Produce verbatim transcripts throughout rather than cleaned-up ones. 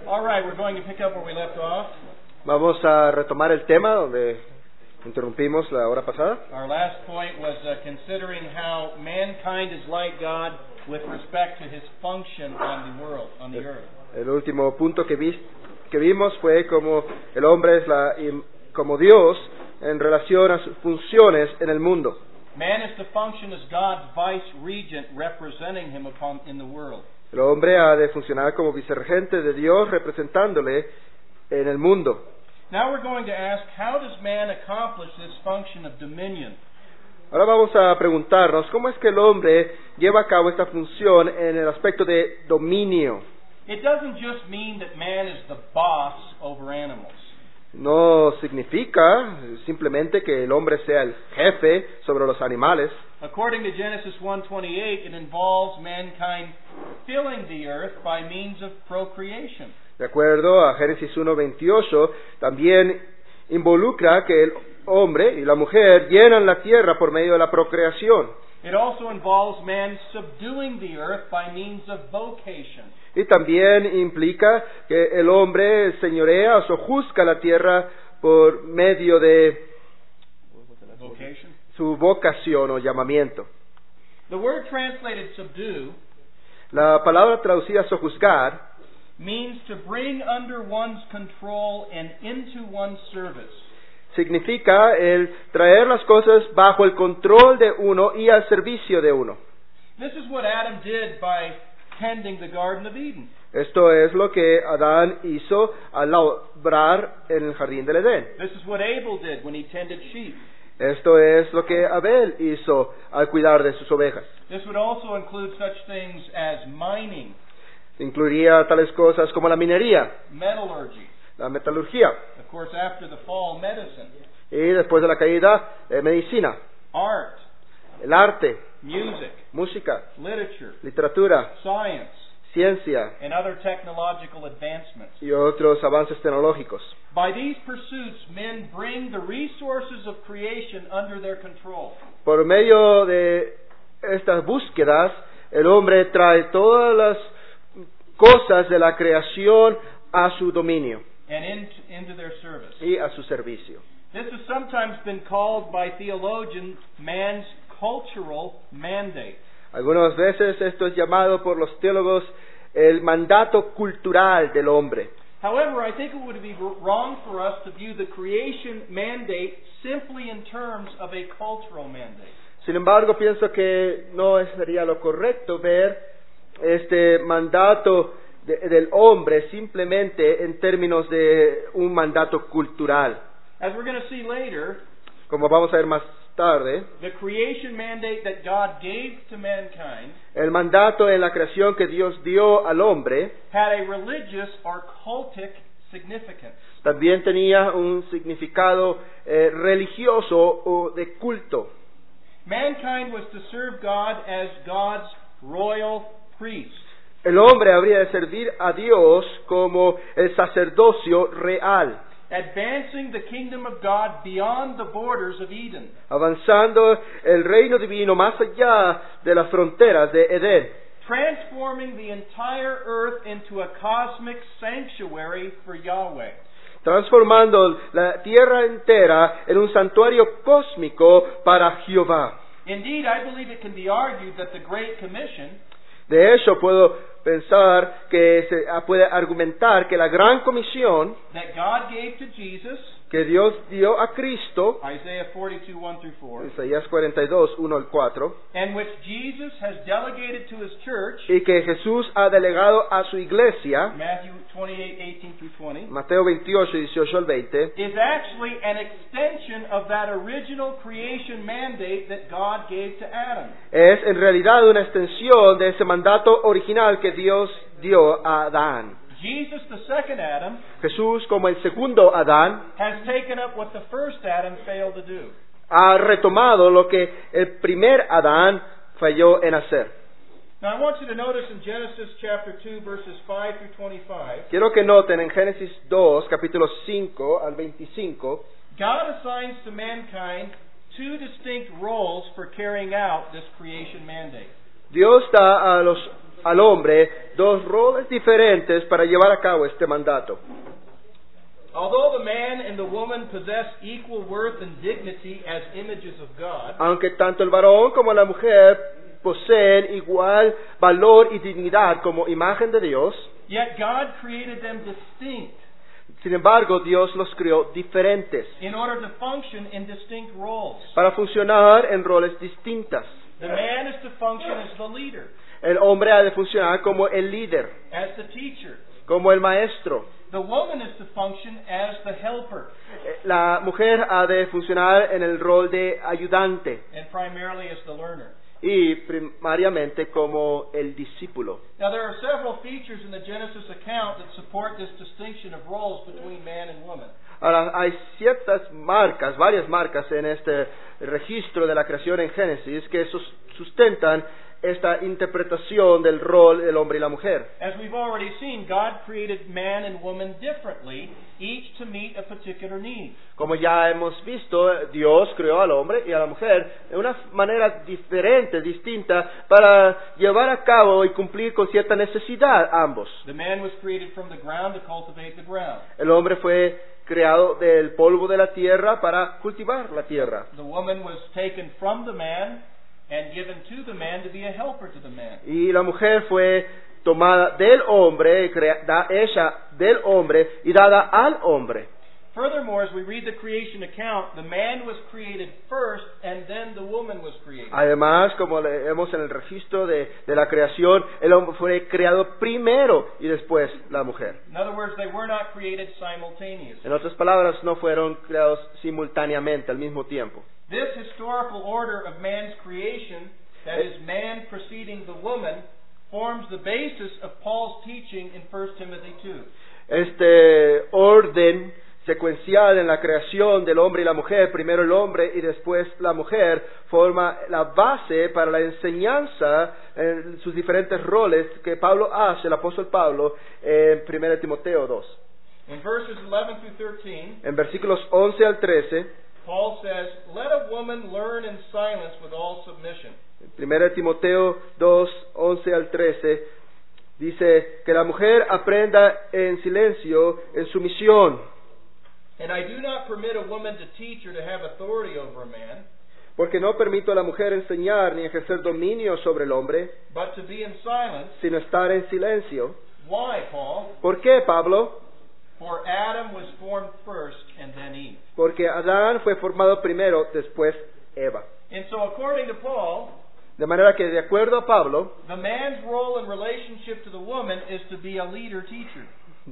All right, we're going to pick up where we left off. Vamos a retomar el tema donde interrumpimos la hora pasada. Our last point was uh, considering how mankind is like God with respect to his function on the world, on the earth. El último punto que, vi, que vimos fue como el hombre es la, como Dios en relación a sus funciones en el mundo. Man is to function as God's vice regent, representing him upon in the world. El hombre ha de funcionar como vicerregente de Dios, representándole en el mundo. Now we're going to ask, how does man accomplish this function of dominion? Ahora vamos a preguntarnos, ¿cómo es que el hombre lleva a cabo esta función en el aspecto de dominio? It doesn't just mean that man is the boss over animals. No significa simplemente que el hombre sea el jefe sobre los animales. According to Genesis one twenty-eight, it involves mankind filling the earth by means of procreation. De acuerdo a Génesis uno veintiocho, también involucra que el hombre y la mujer llenan la tierra por medio de la procreación. It also involves man subduing the earth by means of vocation. Y también implica que el hombre señorea o sojuzga la tierra por medio de Vocation. su vocación o llamamiento. The word translated subdue La palabra traducida sojuzgar means to bring under one's control and into one's service. significa el traer las cosas bajo el control de uno y al servicio de uno. This is what Adam did by tending the Garden of Eden. Esto es lo que Adán hizo al labrar en el jardín del Edén. This is what Abel did when he tended sheep. Esto es lo que Abel hizo al cuidar de sus ovejas. This would also include such things as mining, Incluiría tales cosas como la minería, metallurgy, la metalurgia of course after the fall, medicine, y después de la caída, eh, medicina, art, el arte, music, música, literature, literatura, science, ciencia and other technological advancements. y otros avances tecnológicos. By these pursuits, men bring the resources of creation under their control. Por medio de estas búsquedas, el hombre trae todas las cosas de la creación a su dominio And in, into their service. y a su servicio. This has sometimes been called by theologians man's cultural mandate. Algunas veces esto es llamado por los teólogos el mandato cultural del hombre. However, I think it would be wrong for us to view the creation mandate simply in terms of a cultural mandate. Sin embargo, pienso que no sería lo correcto ver este mandato de, del hombre simplemente en términos de un mandato cultural. As we're going to see later, Como vamos a ver más tarde, the creation mandate that God gave to mankind el mandato en la creación que Dios dio al hombre had a religious or cultic significance. también tenía un significado eh, religioso o de culto. Mankind was to serve God as God's royal priest. El hombre habría de servir a Dios como el sacerdocio real, Advancing the kingdom of God beyond the borders of Eden. avanzando el reino divino más allá de las fronteras de Edén, Transforming the entire earth into a cosmic sanctuary for Yahweh. transformando la tierra entera en un santuario cósmico para Jehová. Indeed, I believe it can be argued that the Great Commission, De hecho, puedo pensar que se puede argumentar que la gran comisión that God gave to Jesus, que Dios dio a Cristo, Isaiah forty-two, one through four, Isaías cuarenta y dos, uno al cuatro, and which Jesus has delegated to His church, y que Jesús ha delegado a su iglesia, Matthew twenty-eight, eighteen through twenty, Mateo veintiocho, dieciocho al veinte, is actually an extension of that original creation mandate that God gave to Adam. es en realidad una extensión de ese mandato original que Dios dio a Adán. Jesus, the second Adam, Jesús, como el segundo Adán, has taken up what the first Adam failed to do. ha retomado lo que el primer Adán falló en hacer. Now I want you to notice in Genesis chapter two, verses five through twenty-five, Quiero que noten en Génesis dos, capítulos cinco al veinticinco, God assigns to mankind two distinct roles for carrying out this creation mandate. Dios da a los al hombre dos roles diferentes para llevar a cabo este mandato. Although the man and the woman possess equal worth and dignity as images of God, Aunque tanto el varón como la mujer poseen igual valor y dignidad como imagen de Dios, yet God created them distinct sin embargo, Dios los creó diferentes in order to function in distinct roles. para funcionar en roles distintas. The man is to function as the leader, El hombre ha de funcionar como el líder, as the teacher. como el maestro. The woman is to function as the helper, Eh, La mujer ha de funcionar en el rol de ayudante and primarily as the learner. y primariamente como el discípulo. Now, there are several features in the Genesis account that support this distinction of roles between man and woman. Ahora, hay ciertas marcas, varias marcas en este registro de la creación en Génesis que sus- sustentan esta interpretación del rol del hombre y la mujer. As we've already seen, God created man and woman differently, each to meet a particular need. Como ya hemos visto, Dios creó al hombre y a la mujer de una manera diferente, distinta, para llevar a cabo y cumplir con cierta necesidad ambos. The man was created from the ground to cultivate the ground. El hombre fue creado del polvo de la tierra para cultivar la tierra. The woman was taken from the man and given to the man to be a helper to the man. Y la mujer fue tomada del hombre, crea- da- hecha del hombre y dada al hombre. Furthermore, as we read the creation account, the man was created first and then the woman was created. Además, como leemos en el registro de, de la creación, el hombre fue creado primero y después la mujer. In other words, they were not created simultaneously. En otras palabras, no fueron creados simultáneamente al mismo tiempo. This historical order of man's creation, that is, man preceding the woman, forms the basis of Paul's teaching in First Timothy two. Este orden secuencial en la creación del hombre y la mujer, primero el hombre y después la mujer, forma la base para la enseñanza en sus diferentes roles que Pablo hace, el apóstol Pablo, en primero Timoteo dos. In verses eleven through thirteen, En versículos once al trece, Paul says, "Let a woman learn in silence with all submission." primero Timoteo dos, once al trece, dice que la mujer aprenda en silencio, en sumisión, And I do not permit a woman to teach or to have authority over a man, porque no permito a la mujer enseñar ni ejercer dominio sobre el hombre, but to be in silence. sino estar en silencio. Why, Paul? ¿Por qué, Pablo? For Adam was formed first and then Eve. Porque Adán fue formado primero, después Eva. And so according to Paul, De manera que, de acuerdo a Pablo, the man's role in relationship to the woman is to be a leader teacher.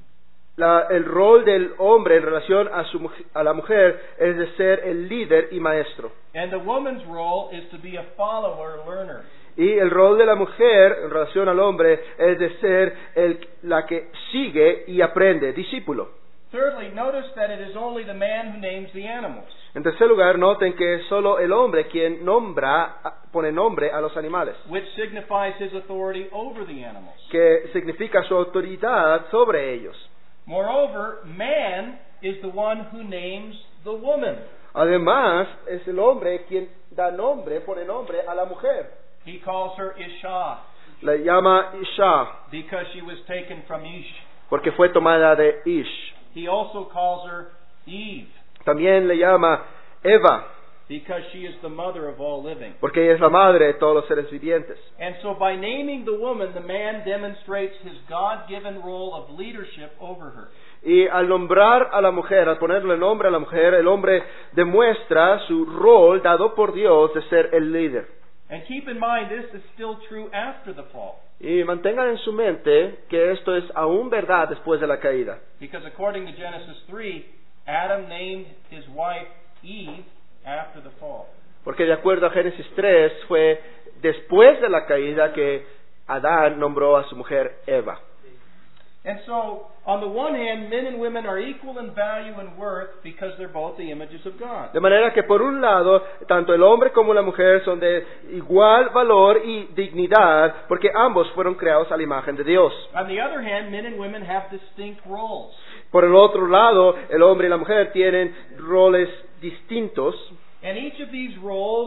la- el rol del hombre en relación a, su, muj- a la mujer es de ser el líder y maestro. And the woman's role is to be a follower, learner. Y el rol de la mujer en relación al hombre es de ser el, la que sigue y aprende, discípulo. Thirdly, notice that it is only the man who names the animals. En tercer lugar, noten que es solo el hombre quien nombra, pone nombre a los animales, Which signifies his authority over the animals. que significa su autoridad sobre ellos. Moreover, man is the one who names the woman. Además, es el hombre quien da nombre, pone nombre a la mujer. He calls her Isha La llama Isha, because she was taken from Ish. porque fue tomada de Ish. He also calls her Eve También le llama Eva, because she is the mother of all living. porque ella es la madre de todos los seres vivientes. And so by naming the woman, the man demonstrates his God-given role of leadership over her. Y al nombrar a la mujer, al ponerle nombre a la mujer, el hombre demuestra su rol dado por Dios de ser el líder. And keep in mind, this is still true after the fall. Y mantengan en su mente que esto es aún verdad después de la caída. Because according to Genesis three, Adam named his wife Eve after the fall. Porque de acuerdo a Génesis tres, fue después de la caída que Adán nombró a su mujer Eva. And so, on the one hand, men and women are equal in value and worth because they're both the images of God. De manera que por un lado, tanto el hombre como la mujer son de igual valor y dignidad, porque ambos fueron creados a la imagen de Dios. On the other hand, men and women have distinct roles. Por el otro lado, el hombre y la mujer tienen roles distintos, And each of these roles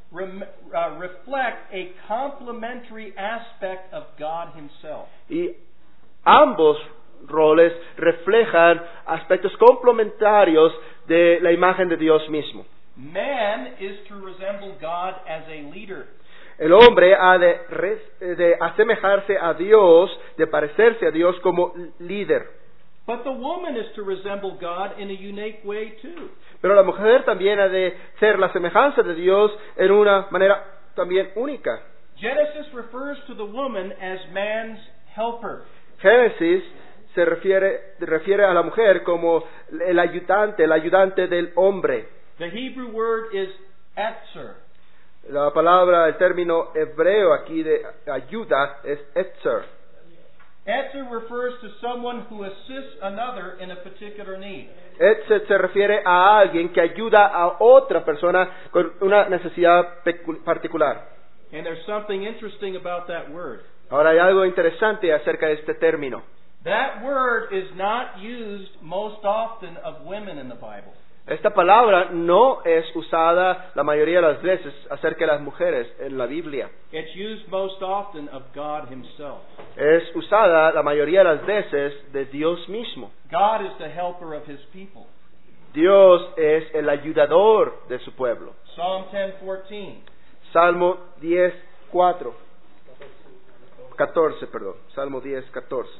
rem, uh, reflect a complementary aspect of God Himself. Y ambos roles reflejan aspectos complementarios de la imagen de Dios mismo. Man is to resemble God as a leader. El hombre ha de, res- de asemejarse a Dios, de parecerse a Dios como líder. But the woman is to resemble God in a unique way too. Pero la mujer también ha de ser la semejanza de Dios en una manera también única. Genesis refers to the woman as man's helper. Génesis se refiere, refiere a la mujer como el ayudante, el ayudante del hombre. The Hebrew word is etzer. La palabra, el término hebreo aquí de ayuda es etzer. Etzer refers to someone who assists another in a particular need. Etzer se refiere a alguien que ayuda a otra persona con una necesidad pecu- particular. And there's something interesting about that word. Ahora hay algo interesante acerca de este término. That word is not used most often of women in the Bible. Esta palabra no es usada la mayoría de las veces acerca de las mujeres en la Biblia. It's used most often of God Himself. Es usada la mayoría de las veces de Dios mismo. God is the helper of His people. Dios es el ayudador de su pueblo. Psalm ten fourteen. Salmo diez, cuatro. catorce, perdón. Salmo diez, catorce.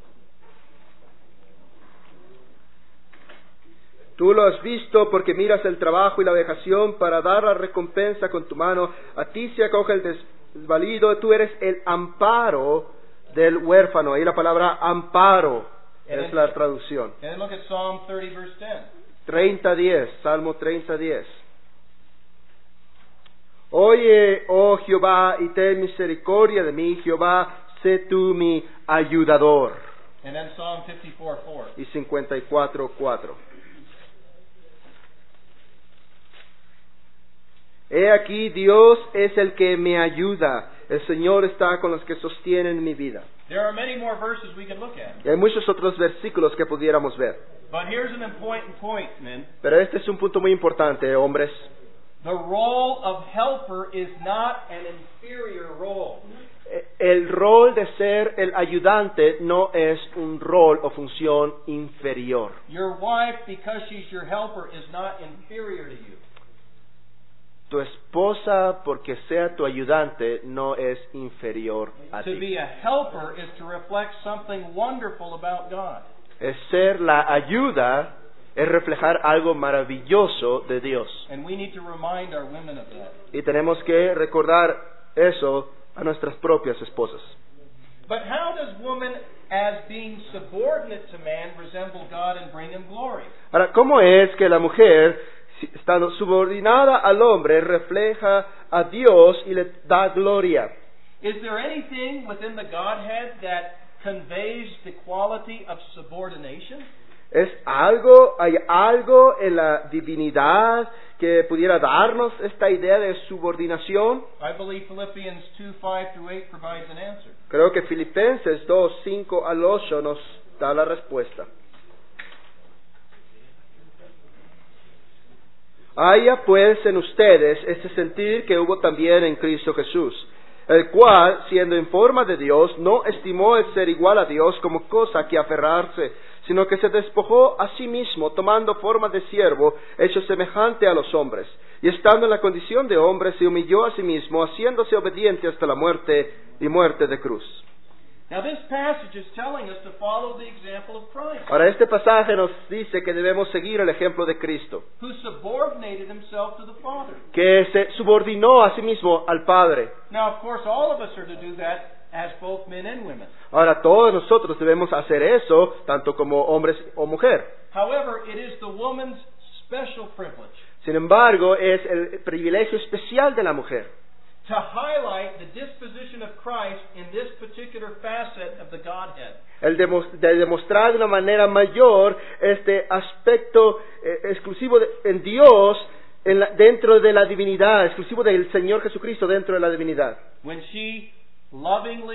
Tú lo has visto porque miras el trabajo y la vejación para dar la recompensa con tu mano. A ti se acoge el desvalido. Tú eres el amparo del huérfano. Ahí la palabra amparo es la traducción. And then look at Psalm thirty verse ten. treinta, diez. Salmo treinta, diez. Oye, oh Jehová, y ten misericordia de mí. Jehová, sé tú mi ayudador. And then Psalm fifty-four four. Y cincuenta y cuatro, cuatro. He aquí, Dios es el que me ayuda. El Señor está con los que sostienen mi vida. There are many more verses we could look at. Y hay muchos otros versículos que pudiéramos ver. But here's an important point, men. Pero este es un punto muy importante, hombres. The role of helper is not an inferior role. El rol de ser el ayudante no es un rol o función inferior. Your wife, because she's your helper, is not inferior to you. Tu esposa, porque sea tu ayudante, no es inferior a To ti. be a helper is to reflect something wonderful about God. Es ser la ayuda, es reflejar algo maravilloso de Dios. And we need to remind our women of that. Y tenemos que recordar eso a nuestras propias esposas. But how does woman, as being subordinate to man, resemble God and bring Him glory? Ahora, ¿cómo es que la mujer, estando subordinada al hombre, refleja a Dios y le da gloria? Is there anything within the Godhead that conveys the quality of subordination? ¿Es algo, hay algo en la divinidad que pudiera darnos esta idea de subordinación? I believe Philippians two five through eight provides an answer. Creo que Filipenses dos, cinco al ocho nos da la respuesta. Haya pues en ustedes ese sentir que hubo también en Cristo Jesús, el cual, siendo en forma de Dios, no estimó el ser igual a Dios como cosa a que aferrarse, sino que se despojó a sí mismo, tomando forma de siervo, hecho semejante a los hombres, y estando en la condición de hombre, se humilló a sí mismo, haciéndose obediente hasta la muerte y muerte de cruz. Now this passage is telling us to follow the example of Christ, Ahora, este pasaje nos dice que debemos seguir el ejemplo de Cristo, who subordinated Himself to the Father. que se subordinó a sí mismo al Padre. Now, of course, all of us are to do that as both men and women. Ahora, todos nosotros debemos hacer eso, tanto como hombres o mujer. However, it is the woman's special privilege Sin embargo, es el privilegio especial de la mujer to highlight the disposition of Christ in this particular facet of the Godhead. el demo- de demostrar de una manera mayor este aspecto eh, exclusivo de- en Dios en la- dentro de la divinidad, exclusivo del Señor Jesucristo dentro de la divinidad. When she lovingly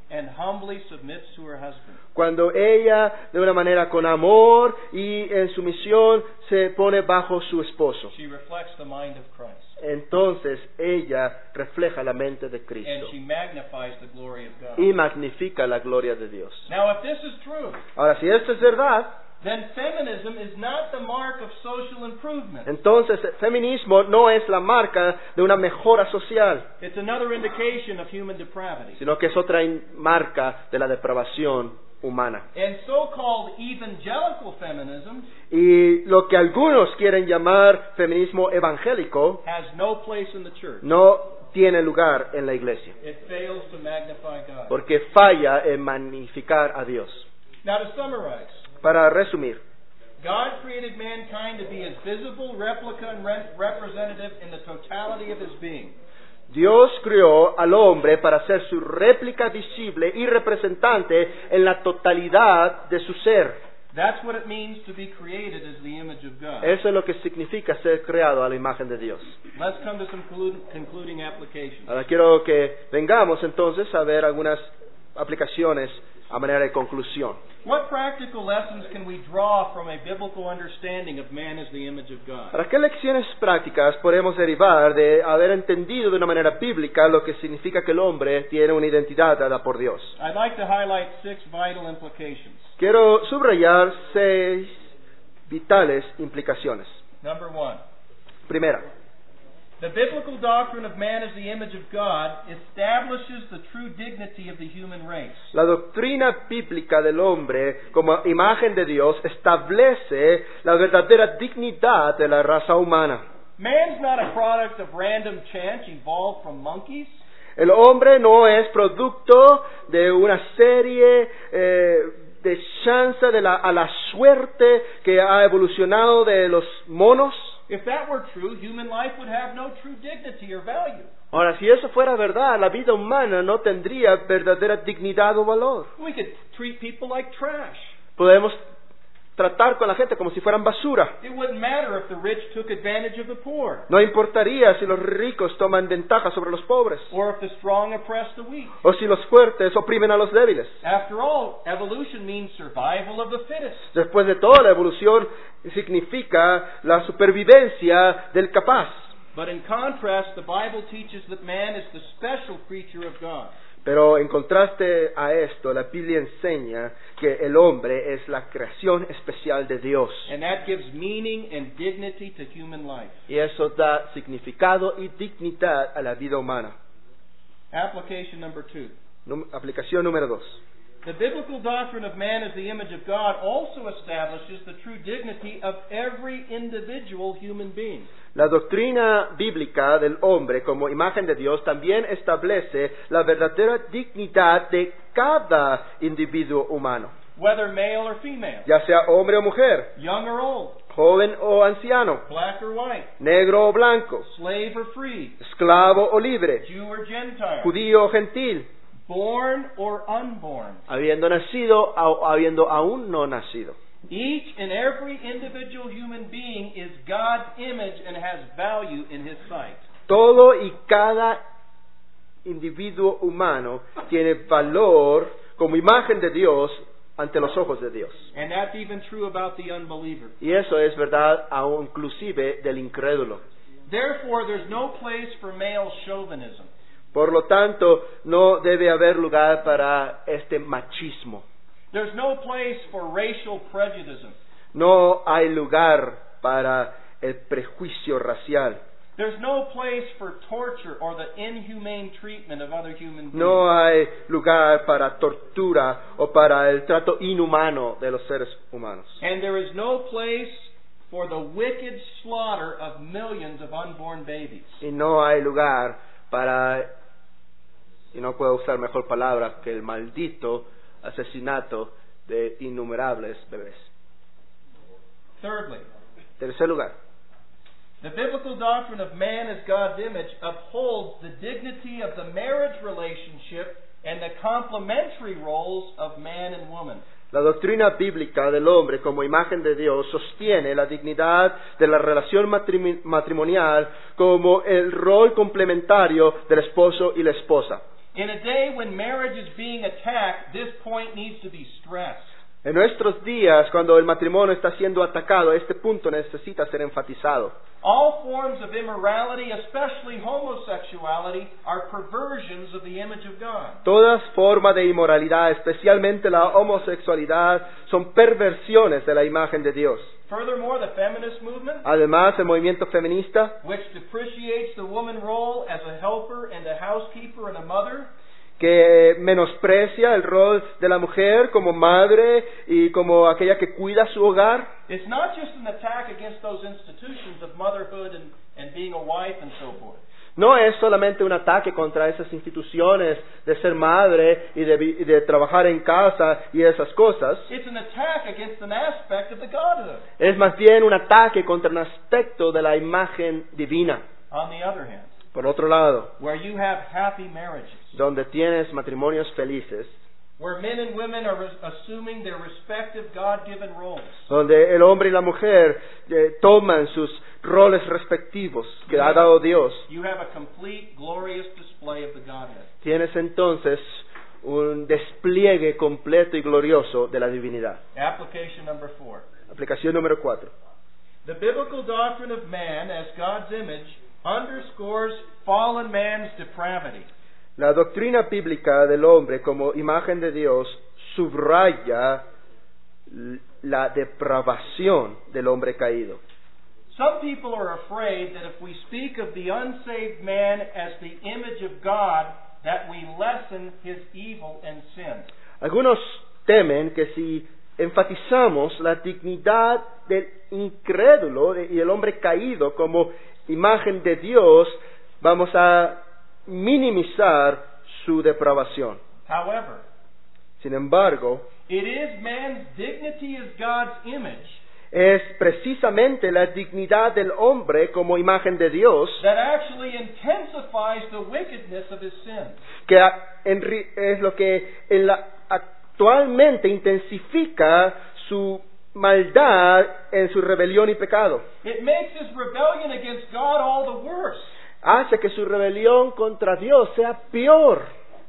and humbly submits to her husband. Cuando ella, de una manera con amor y en sumisión, se pone bajo su esposo, She reflects the mind of Christ, entonces ella refleja la mente de and Cristo she magnifies the glory of God. y magnifica la gloria de Dios. Now, if this is true, Ahora, si esto es verdad, then feminism is not the mark of social improvement. entonces el feminismo no es la marca de una mejora social, It's another indication of human depravity. sino que es otra in- marca de la depravación humana. And so-called evangelical feminism Y lo que algunos quieren llamar feminismo evangélico has no place in the church. no tiene lugar en la iglesia, It fails to magnify God. porque falla en magnificar a Dios. Now, to summarize, Para resumir, God created mankind to be His visible replica and re- representative in the totality of His being. Dios creó al hombre para ser su réplica visible y representante en la totalidad de su ser. That's what it means to be created as the image of God. Eso es lo que significa ser creado a la imagen de Dios. Let's come to some conclu- concluding applications. Ahora quiero que vengamos entonces a ver algunas aplicaciones a manera de conclusión. What practical lessons can we draw from a biblical understanding of man as the image of God? ¿Para qué lecciones prácticas podemos derivar de haber entendido de una manera bíblica lo que significa que el hombre tiene una identidad dada por Dios? I'd like to highlight six vital implications. Quiero subrayar seis vitales implicaciones. Number one, Primera, the biblical doctrine of man as the image of God establishes the true dignity of the human race. la doctrina bíblica del hombre como imagen de Dios establece la verdadera dignidad de la raza humana. Man's not a product of random chance evolved from monkeys. El hombre no es producto de una serie eh, de chance de la, a la suerte que ha evolucionado de los monos. If that were true, human life would have no true dignity or value. Ahora, si eso fuera verdad, la vida humana no tendría verdadera dignidad o valor. We could treat people like trash. Podemos tratar con la gente como si fueran basura. It wouldn't matter if the rich took advantage of the poor, No importaría si los ricos toman ventaja sobre los pobres, or if the strong oppress the weak. o si los fuertes oprimen a los débiles. After all, evolution means survival of the fittest. Después de todo, la evolución significa la supervivencia del capaz. But in contrast, the Bible teaches that man is the special creature of God. Pero en contraste a esto, la Biblia enseña que el hombre es la creación especial de Dios. And that gives meaning and dignity to human life. Y eso da significado y dignidad a la vida humana. Application number two. Num- aplicación número dos. The biblical doctrine of man as the image of God also establishes the true dignity of every individual human being. La doctrina bíblica del hombre como imagen de Dios también establece la verdadera dignidad de cada individuo humano, Whether male or female, ya sea hombre o mujer, young or old, joven o anciano, black or white, negro o blanco, slave or free, esclavo o libre, Jew or Gentile, judío o gentil, born or unborn. habiendo nacido o habiendo aún no nacido. Each and every individual human being is God's image and has value in His sight. Todo y cada individuo humano tiene valor como imagen de Dios ante los ojos de Dios. And that's even true about the unbeliever. Y eso es verdad aún inclusive del incrédulo. Therefore, there's no place for male chauvinism. Por lo tanto, no debe haber lugar para este machismo. There's no place for racial prejudice. No hay lugar para el prejuicio racial. There's no place for torture or the inhumane treatment of other human beings. No hay lugar para tortura o para el trato inhumano de los seres humanos. And there is no place for the wicked slaughter of millions of unborn babies. Y no hay lugar para, y no puedo usar mejor palabra que el maldito asesinato de innumerables bebés. Thirdly, Tercer lugar, the biblical doctrine of man as God's image upholds the dignity of the marriage relationship and the complementary roles of man and woman. la doctrina bíblica del hombre como imagen de Dios sostiene la dignidad de la relación matrimi- matrimonial como el rol complementario del esposo y la esposa. In a day when marriage is being attacked, this point needs to be stressed. En nuestros días, cuando el matrimonio está siendo atacado, este punto necesita ser enfatizado. All forms of immorality, especially homosexuality, are perversions of the image of God. Todas formas de inmoralidad, especialmente la homosexualidad, son perversiones de la imagen de Dios. Furthermore, the feminist movement, Además, el movimiento feminista, which depreciates the woman role as a helper and a housekeeper and a mother, que menosprecia el rol de la mujer como madre y como aquella que cuida su hogar, it's not just an attack against those institutions of motherhood and, and being a wife and so forth. no es solamente un ataque contra esas instituciones de ser madre y de, vi- y de trabajar en casa y esas cosas. It's an attack against an aspect of the Godhood. Es más bien un ataque contra un aspecto de la imagen divina. On the other hand, Por otro lado, where you have happy marriages, donde tienes matrimonios felices, where men and women are res- assuming their respective God-given roles, donde el hombre y la mujer eh, toman sus roles respectivos que ha dado Dios, you have a complete, glorious display of the Godhead. tienes entonces un despliegue completo y glorioso de la divinidad. Application number four. Aplicación número cuatro. The biblical doctrine of man as God's image underscores fallen man's depravity. La doctrina bíblica del hombre como imagen de Dios subraya l- la depravación del hombre caído. Some people are afraid that if we speak of the unsaved man as the image of God, that we lessen his evil and sin. Algunos temen que si enfatizamos la dignidad del incrédulo y del hombre caído como imagen de Dios, vamos a minimizar su depravación. However, Sin embargo, it is man's dignity as God's image es precisamente la dignidad del hombre como imagen de Dios that actually intensifies the wickedness of his sin. que a- en ri- es lo que en la- actualmente intensifica su maldad en su rebelión y pecado. It makes his rebellion against God all the worse. Hace que su rebelión contra Dios sea peor.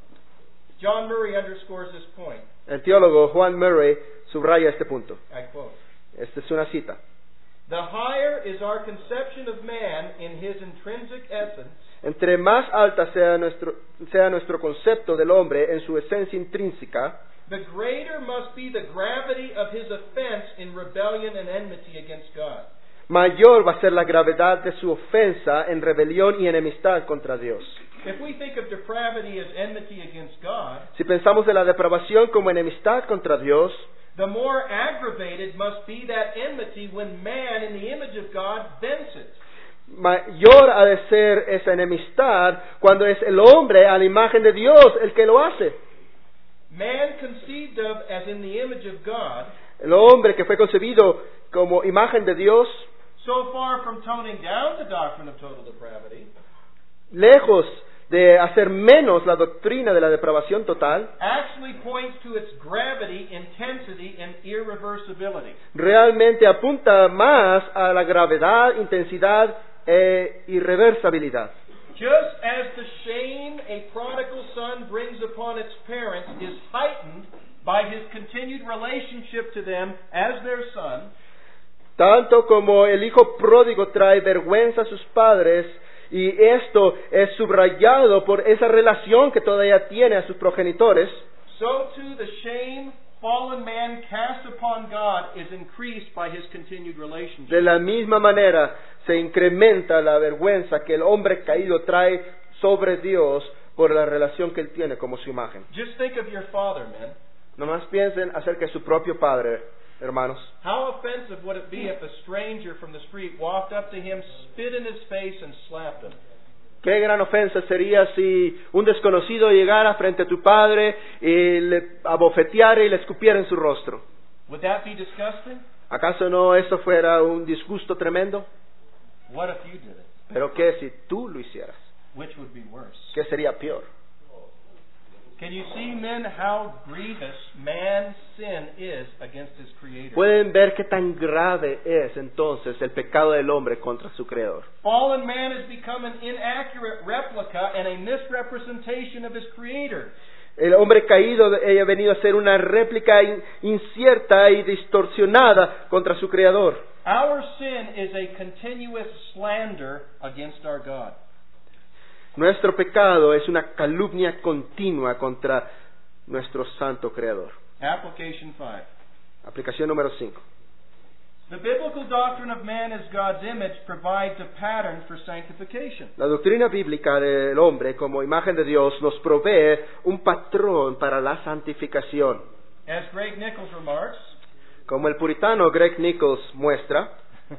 John Murray underscores this point. El teólogo Juan Murray subraya este punto. I quote, Esta es una cita. "The higher is our conception of man in his intrinsic essence, Entre más alta sea nuestro, sea nuestro concepto del hombre en su esencia intrínseca, the greater must be the gravity of his offense in rebellion and enmity against God. mayor va a ser la gravedad de su ofensa en rebelión y enemistad contra Dios. If we think of depravity as enmity against God, Si pensamos de la depravación como enemistad contra Dios, the more aggravated must be that enmity when man in the image of God vents it. mayor ha de ser esa enemistad cuando es el hombre a la imagen de Dios el que lo hace. Man conceived of as in the image of God, El hombre que fue concebido como imagen de Dios, so far from toning down the doctrine of total depravity, lejos de hacer menos la doctrina de la depravación total, actually points to its gravity, intensity, and irreversibility. realmente apunta más a la gravedad, intensidad e irreversibilidad. Just as the shame a prodigal son brings upon its parents is heightened by his continued relationship to them as their son, Tanto como el hijo pródigo trae vergüenza a sus padres, y esto es subrayado por esa relación que todavía tiene a sus progenitores, so too the shame fallen man cast upon God is increased by his continued relationship. de la misma manera se incrementa la vergüenza que el hombre caído trae sobre Dios por la relación que él tiene como su imagen. Just think of your father, men. Nomás piensen acerca de su propio padre, hermanos. How offensive would it be if a stranger from the street walked up to him, spit in his face, and slapped him? Qué gran ofensa sería si un desconocido llegara frente a tu padre y le abofeteara y le escupiera en su rostro. Would that be disgusting? ¿Acaso no eso fuera un disgusto tremendo? What if you did it? Pero ¿qué si tú lo hicieras? Which would be worse? ¿Qué sería peor? Can you see, men, how grievous man's sin is against his Creator? Pueden ver qué tan grave es entonces el pecado del hombre contra su Creador. Fallen man has become an inaccurate replica and a misrepresentation of his Creator. El hombre caído ha venido a ser una réplica in- incierta y distorsionada contra su Creador. Our sin is a continuous slander against our God. Nuestro pecado es una calumnia continua contra nuestro santo Creador. Application five. Aplicación número cinco. The biblical doctrine of man as God's image provides a pattern for sanctification. La doctrina bíblica del hombre como imagen de Dios nos provee un patrón para la santificación. As Greg Nichols remarks, Como el puritano Greg Nichols muestra,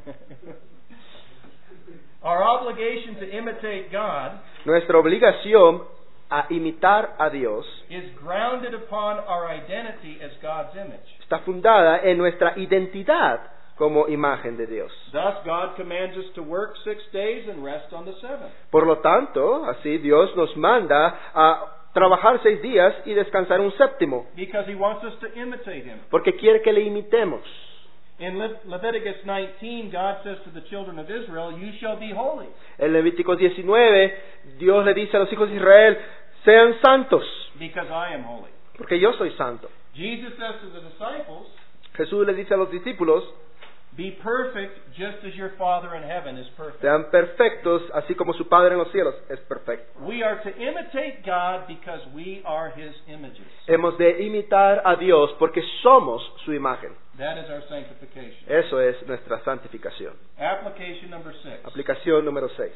our obligation to imitate God nuestra obligación a imitar a Dios is grounded upon our identity as God's image. está fundada en nuestra identidad como imagen de Dios. Thus, God commands us to work six days and rest on the seventh. Por lo tanto, así Dios nos manda a trabajar seis días y descansar un séptimo, Because He wants us to imitate Him. porque quiere que le imitemos. In Le- Leviticus nineteen, God says to the children of Israel, "You shall be holy, En Levítico diecinueve, Dios le dice a los hijos de Israel, sean santos, because I am holy." porque yo soy santo. Jesus says to the disciples, Jesús le dice a los discípulos, "Be perfect just as your Father in heaven is perfect." sean perfectos, así como su Padre en los cielos es perfecto. We are to imitate God because we are His images. Hemos de imitar a Dios porque somos su imagen. That is our sanctification. Eso es nuestra santificación. Application number six. Aplicación número seis.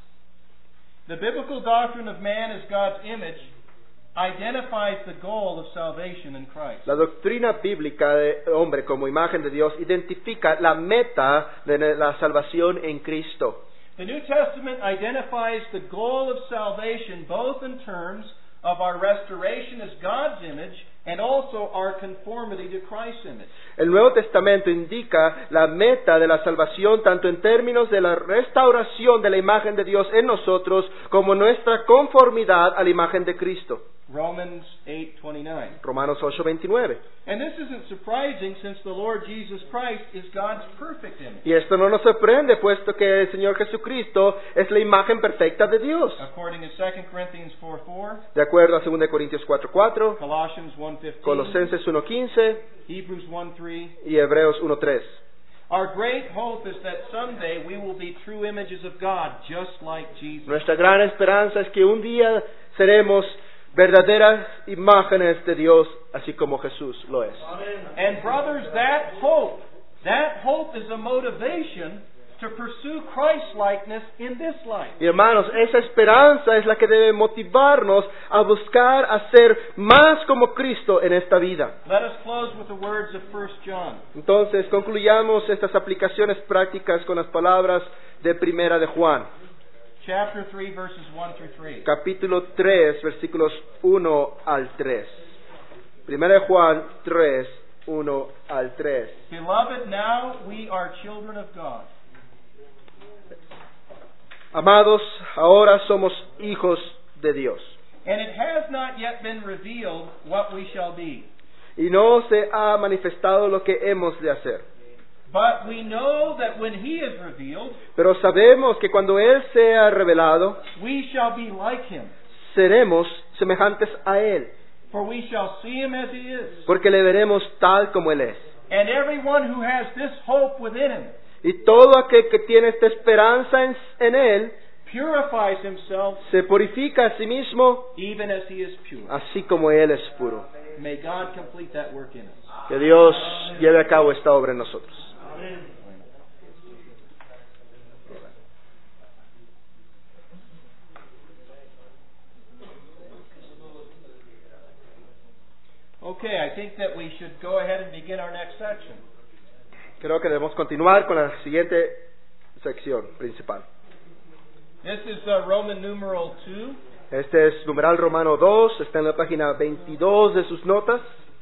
The biblical doctrine of man as God's image identifies the goal of salvation in Christ. La doctrina bíblica de hombre como imagen de Dios identifica la meta de la salvación en Cristo. The New Testament identifies the goal of salvation both in terms of our restoration as God's image and also our conformity to Christ's image. El Nuevo Testamento indica la meta de la salvación tanto en términos de la restauración de la imagen de Dios en nosotros como nuestra conformidad a la imagen de Cristo. Romans eight twenty-nine. Romanos ocho veintinueve. And this isn't surprising since the Lord Jesus Christ is God's perfect image. Y esto no nos sorprende puesto que el Señor Jesucristo es la imagen perfecta de Dios. According to Second Corinthians four four, De acuerdo a segunda de Corintios cuatro cuatro, Colossians one fifteen, Colosenses uno quince Hebrews one three. y Hebreos uno tres. Our great hope is that someday we will be true images of God just like Jesus. Nuestra gran esperanza es que un día seremos verdaderas imágenes de Dios, así como Jesús lo es. And brothers, that hope, that hope is a motivation to pursue Christ-likeness in this life. Y hermanos, esa esperanza es la que debe motivarnos a buscar a ser más como Cristo en esta vida. Let us close with the words of First John. Entonces, concluyamos estas aplicaciones prácticas con las palabras de Primera de Juan, Chapter three, verses one through three. capítulo tres, versículos uno al tres. Primera de Juan tres, uno al tres. Beloved, now we are children of God. Amados, ahora somos hijos de Dios. And it has not yet been revealed what we shall be. Y no se ha manifestado lo que hemos de hacer. But we know that when He is revealed, Pero sabemos que cuando Él sea revelado, we shall be like Him. seremos semejantes a Él, For we shall see Him as He is. porque le veremos tal como Él es. And everyone who has this hope within him Y todo aquel que tiene esta esperanza en, en Él, purifies himself se purifica a sí mismo, even as He is pure. así como Él es puro. May God complete that work in us. Que Dios lleve a cabo esta obra en nosotros. Okay, I think that we should go ahead and begin our next section. Creo que debemos continuar con la siguiente sección principal. This is uh, Roman numeral two. Este es numeral romano dos, está en la página veintidós de sus notas.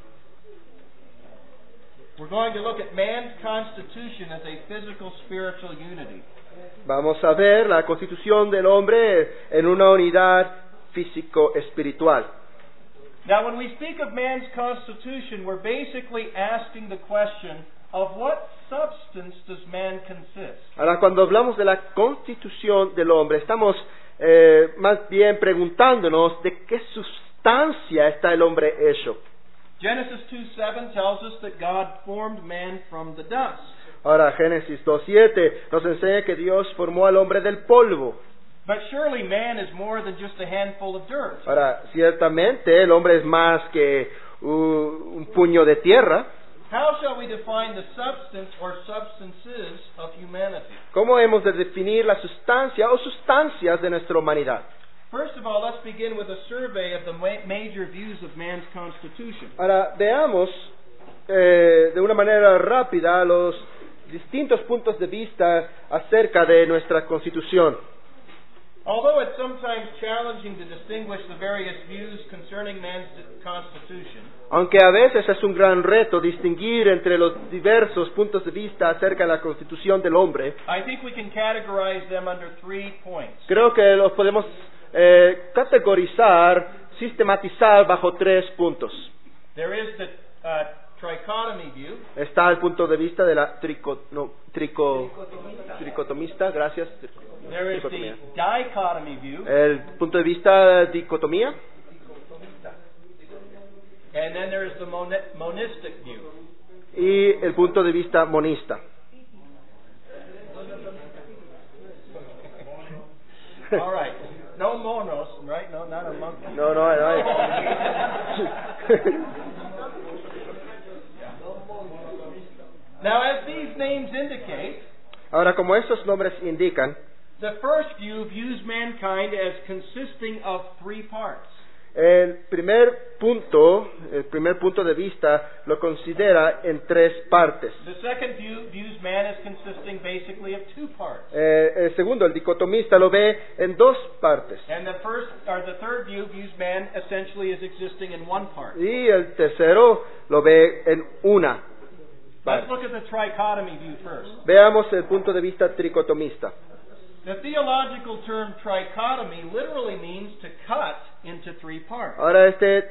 We're going to look at man's constitution as a physical spiritual unity. Vamos a ver la constitución del hombre en una unidad físico-espiritual. Now, when we speak of man's constitution, we're basically asking the question, of what substance does man consist? Ahora, cuando hablamos de la constitución del hombre, estamos eh, más bien preguntándonos de qué sustancia está el hombre hecho. Genesis two seven tells us that God formed man from the dust. Ahora, Génesis dos siete nos enseña que Dios formó al hombre del polvo. But surely man is more than just a handful of dirt. Ahora, ciertamente el hombre es más que uh, un puño de tierra. How shall we define the substance or substances of humanity? ¿Cómo hemos de definir la sustancia o sustancias de nuestra humanidad? First of all, let's begin with a survey of the ma- major views of man's constitution. Ahora, veamos eh, de una manera rápida los distintos puntos de vista acerca de nuestra constitución. Although it's sometimes challenging to distinguish the various views concerning man's constitution, Aunque a veces es un gran reto distinguir entre los diversos puntos de vista acerca de la constitución del hombre, I think we can categorize them under three points. creo que los podemos eh, categorizar, sistematizar bajo tres puntos. There is the uh, trichotomy view, Está el punto de vista de la trico, no, trico, tricotomista, gracias. there is the Tricotomía. dichotomy view, El punto de vista dicotomía and then there is the mon- monistic view. y el punto de vista monista. All right. No monos, right? No, not a monkey. No, no, no hay. Now, as these names indicate, Ahora, como estos nombres indican, the first view views mankind as consisting of three parts. el primer punto, el primer punto de vista lo considera en tres partes. The second view views man as consisting basically of two parts. Eh, el segundo, el dicotomista, lo ve en dos partes. And the first or the third view views man essentially as existing in one part. Y el tercero lo ve en una Let's parte. look at the trichotomy view first. Veamos el punto de vista tricotomista. The theological term trichotomy literally means to cut into three parts. Ahora, este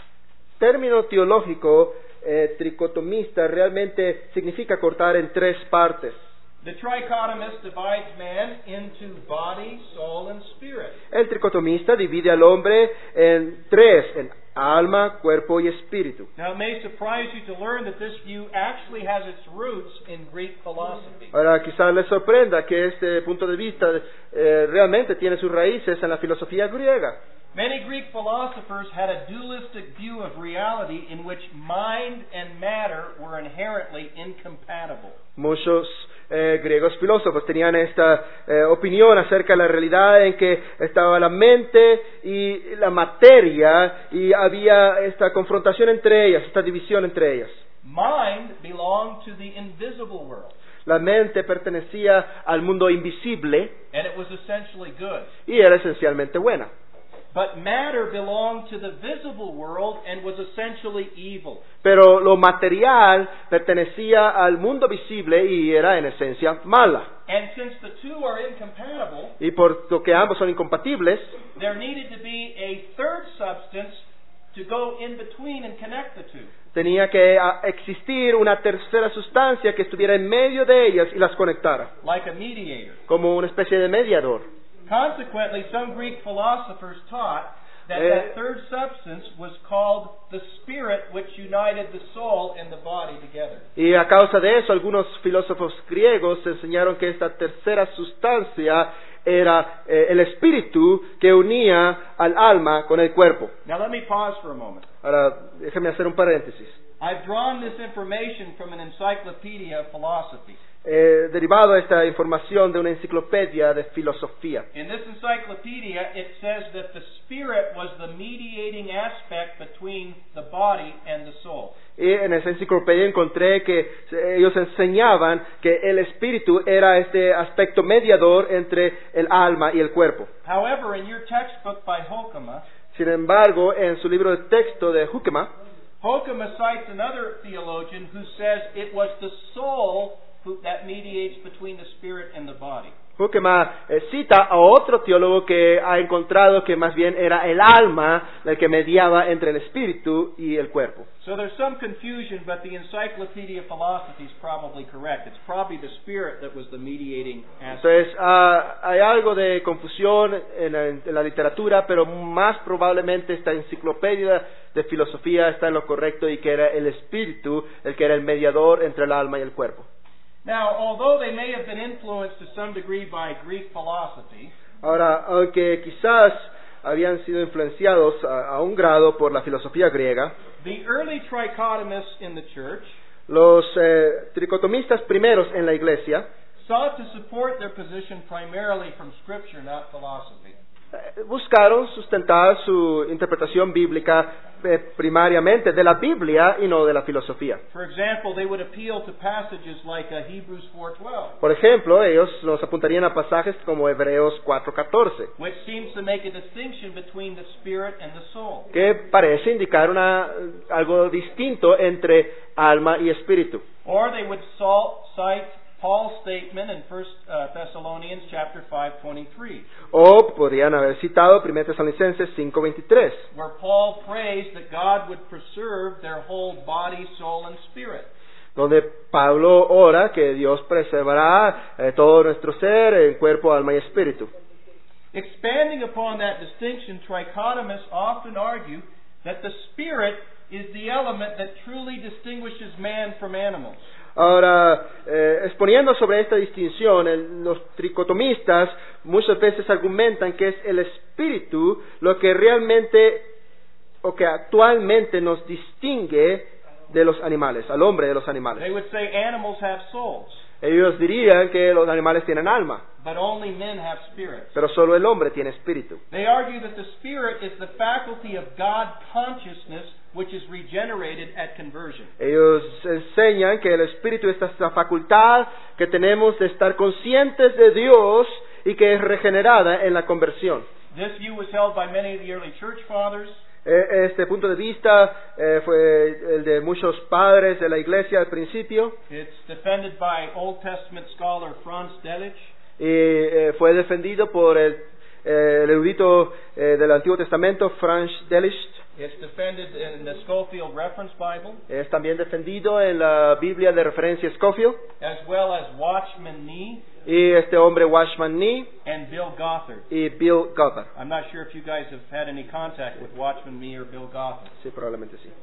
término teológico eh, tricotomista realmente significa cortar en tres partes. The trichotomist divides man into body, soul, and spirit. El tricotomista divide al hombre en tres, en alma, cuerpo y espíritu. Now, it may surprise you to learn that this view actually has its roots in Greek philosophy. Ahora, quizás les sorprenda que este punto de vista eh, realmente tiene sus raíces en la filosofía griega. Many Greek philosophers had a dualistic view of reality in which mind and matter were inherently incompatible. Muchos eh, griegos filósofos tenían esta eh, opinión acerca de la realidad en que estaba la mente y la materia y había esta confrontación entre ellas, esta división entre ellas. Mind belonged to the invisible world, La mente pertenecía al mundo invisible and it was essentially good. y era esencialmente buena. But matter belonged to the visible world and was essentially evil. Pero lo material pertenecía al mundo visible y era en esencia mala. And since the two are incompatible, Y por lo que ambos son incompatibles, there needed to be a third substance to go in between and connect the two. tenía que ah, existir una tercera sustancia que estuviera en medio de ellas y las conectara, Like a mediator. como una especie de mediador. Consequently, some Greek philosophers taught that Eh. that third substance was called the spirit which united the soul and the body together. Y a causa de eso, algunos filósofos griegos enseñaron que esta tercera sustancia era eh, el espíritu que unía al alma con el cuerpo. Now let me pause for a moment. Ahora, déjeme hacer un paréntesis. I've drawn this information from an encyclopedia of philosophy. He derivado esta información de una enciclopedia de filosofía. In this encyclopedia, it says that the spirit was the mediating aspect between the body and the soul. Y en esa enciclopedia encontré que ellos enseñaban que el espíritu era este aspecto mediador entre el alma y el cuerpo. However, in your textbook by Hoekema, Sin embargo, en su libro de texto de Hoekema, Hoekema cites another theologian who says it was the soul who, that mediates between the spirit and the body. Hoekema eh, cita a otro teólogo que ha encontrado que más bien era el alma el que mediaba entre el espíritu y el cuerpo. So there's some confusion, but the Encyclopedia of Philosophy is probably correct. It's probably the spirit that was the mediating aspect. Entonces, ah, hay algo de confusión en la, en la literatura, pero más probablemente esta enciclopedia de filosofía está en lo correcto y que era el espíritu el que era el mediador entre el alma y el cuerpo. Now, although they may have been influenced to some degree by Greek philosophy, Ahora, aunque quizás habían sido influenciados a, a un grado por la filosofía griega, the early trichotomists in the church los eh, tricotomistas primeros en la iglesia sought to support their position primarily from Scripture, not philosophy. eh, buscaron sustentar su interpretación bíblica eh, primariamente de la Biblia y no de la filosofía. For example, they would appeal to passages like uh, Hebrews four twelve, Por ejemplo, ellos nos apuntarían a pasajes como Hebreos cuatro catorce, which seems to make a distinction between the spirit and the soul. que parece indicar una, algo distinto entre alma y espíritu. Or they would salt, cite Paul's statement in First uh, Thessalonians chapter five twenty-three, O podrían haber citado primera Tesalonicenses cinco veintitrés, where Paul prays that God would preserve their whole body, soul, and spirit. donde Pablo ora que Dios preservará eh, todo nuestro ser, en cuerpo, alma y espíritu. Expanding upon that distinction, trichotomists often argue that the spirit is the element that truly distinguishes man from animals. Ahora, eh, exponiendo sobre esta distinción, el- los tricotomistas muchas veces argumentan que es el espíritu lo que realmente o que actualmente nos distingue de los animales, al hombre de los They animales. would say animals have souls, Ellos dirían que los animales tienen alma, but only men have spirits. pero solo el hombre tiene espíritu. They argue that the spirit is the faculty of God consciousness which is regenerated at conversion. Ellos enseñan que el espíritu es esta facultad que tenemos de estar conscientes de Dios y que es regenerada en la conversión. This view was held by many of the early church fathers, Eh, Este punto de vista eh, fue el de muchos padres de la iglesia al principio it's defended by Old Testament scholar Franz Delitzsch, y eh, fue defendido por el, eh, el erudito eh, del Antiguo Testamento Franz Delitzsch. it's defended in the Schofield Reference Bible, Es también defendido en la Biblia de referencia Scofield as well as Watchman Nee y este hombre Watchman Nee and Bill Gothard. y Bill Gothard. I'm not sure if you guys have had any contact with Watchman Nee or Bill Gothard. Sí, probablemente sí.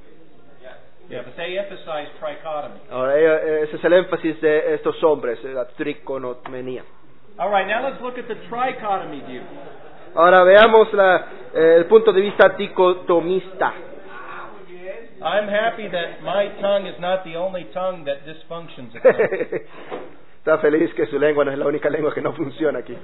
Yeah, but they emphasize trichotomy. Ahora, eh, ese es el énfasis de estos hombres, eh, la tricotomenía. All right, now let's look at the trichotomy view. Ahora veamos la, eh, el punto de vista dicotomista. I'm happy that my tongue is not the only tongue that dysfunctions at times. Está feliz que su lengua no es la única lengua que no funciona aquí.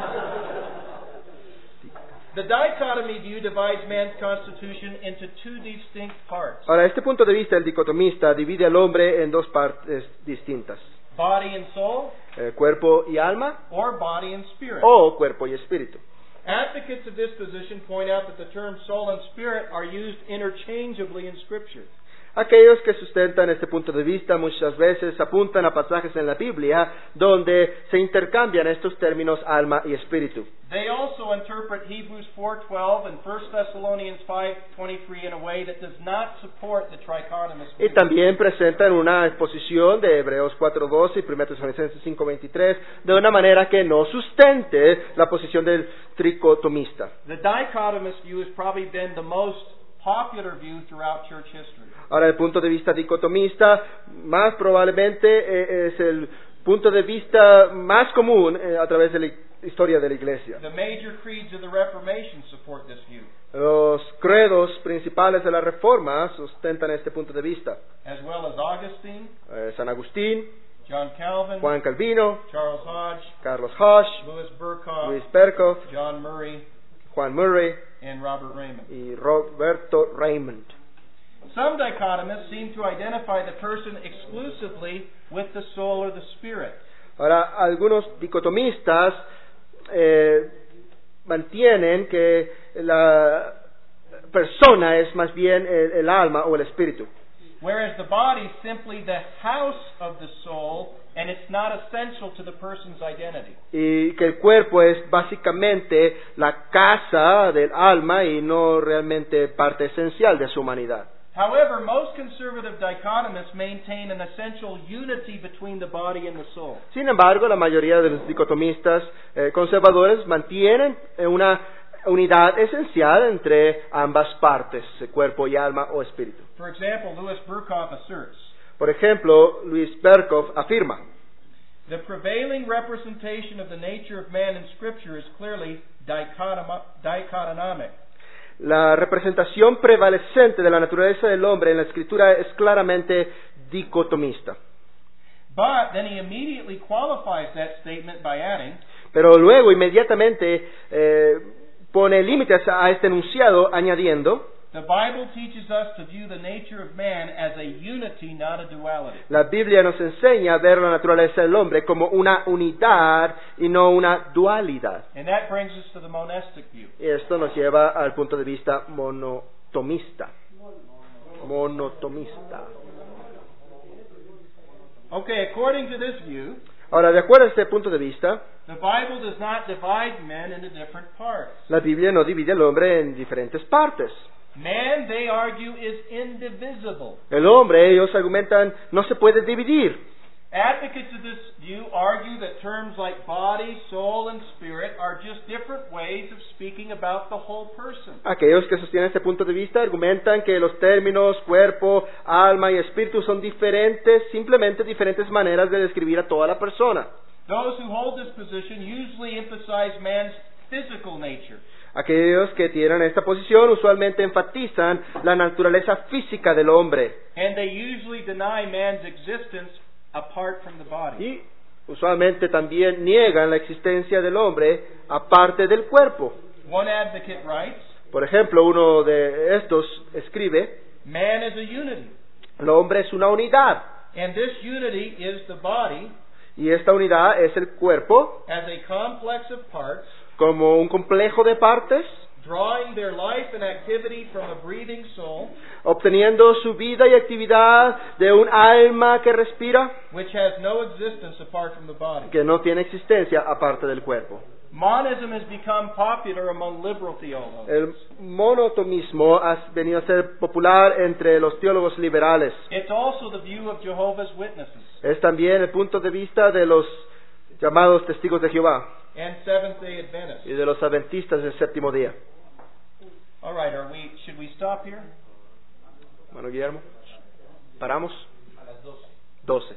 The dichotomy view divides man's constitution into two distinct parts, Ahora, este punto de vista, el dicotomista, divide al hombre en dos partes distintas. body and soul, Eh, cuerpo y alma, or body and spirit. o cuerpo y espíritu. Advocates of this position point out that the terms soul and spirit are used interchangeably in Scripture. Aquellos que sustentan este punto de vista muchas veces apuntan a pasajes en la Biblia donde se intercambian estos términos alma y espíritu. They also interpret Hebrews four twelve and First Thessalonians five twenty-three in a way that does not support the trichotomist Y view. también presentan una exposición de Hebreos cuatro doce y primera Tesalonicenses cinco veintitrés de una manera que no sustente la posición del tricotomista. The dichotomist view has probably been the most popular view throughout church history. Ahora, el punto de vista dicotomista más probablemente eh, es el punto de vista más común eh, a través de la historia de la Iglesia. The major creeds of the Reformation support this view, Los credos principales de la Reforma sustentan este punto de vista. as well as Augustine, Eh, San Agustín, John Calvin, Juan Calvino, Charles Hodge, Carlos Hodge, Louis Berkhoff, Luis Perkov, John Murray, Juan Murray and Robert Raymond. y Roberto Raymond. Some dichotomists seem to identify the person exclusively with the soul or the spirit. Ahora, algunos dicotomistas eh, mantienen que la persona es más bien el, el alma o el espíritu. whereas the body is simply the house of the soul, and it's not essential to the person's identity. Y que el cuerpo es básicamente la casa del alma y no realmente parte esencial de su humanidad. However, most conservative dichotomists maintain an essential unity between the body and the soul. Sin embargo, la mayoría de los dicotomistas eh, conservadores mantienen eh, una unidad esencial entre ambas partes, el cuerpo y alma o espíritu. For example, Louis Berkhoff asserts, Por ejemplo, Luis Berkhoff afirma, the prevailing representation of the nature of man in Scripture is clearly dichotom- dichotomic. la representación prevalecente de la naturaleza del hombre en la escritura es claramente dicotomista. But then he immediately qualifies that statement by adding, Pero luego inmediatamente eh, pone límites a este enunciado añadiendo, the Bible teaches us to view the nature of man as a unity, not a duality. la Biblia nos enseña a ver la naturaleza del hombre como una unidad y no una dualidad. And that brings us to the monistic view. Y esto nos lleva al punto de vista monotomista. Monotomista. Okay, according to this view, Ahora, de acuerdo a este punto de vista, the Bible does not divide men into different parts. la Biblia no divide al hombre en diferentes partes. Man, they argue, is indivisible. El hombre, ellos argumentan, no se puede dividir. Advocates of this view argue that terms like body, soul, and spirit are just different ways of speaking about the whole person. Aquellos que sostienen este punto de vista argumentan que los términos cuerpo, alma y espíritu son diferentes, simplemente diferentes maneras de describir a toda la persona. Those who hold this position usually emphasize man's physical nature. Aquellos que tienen esta posición usualmente enfatizan la naturaleza física del hombre And they usually deny man's existence apart from the body. y usualmente también niegan la existencia del hombre aparte del cuerpo. One advocate writes, Por ejemplo, uno de estos escribe, man is a unity, el hombre es una unidad and this unity is the body y esta unidad es el cuerpo as a complex of parts, como un complejo de partes, drawing their life and activity from a breathing soul, obteniendo su vida y actividad de un alma que respira, which has no existence apart from the body. que no tiene existencia aparte del cuerpo. Monism has become popular among liberal theologians. El monotomismo ha venido a ser popular entre los teólogos liberales. It's also the view of Jehovah's Witnesses Es también el punto de vista de los llamados testigos de Jehová and Seventh-day Adventists. y de los adventistas del séptimo día. All right, are we? Should we stop here? Bueno, Guillermo, paramos. doce.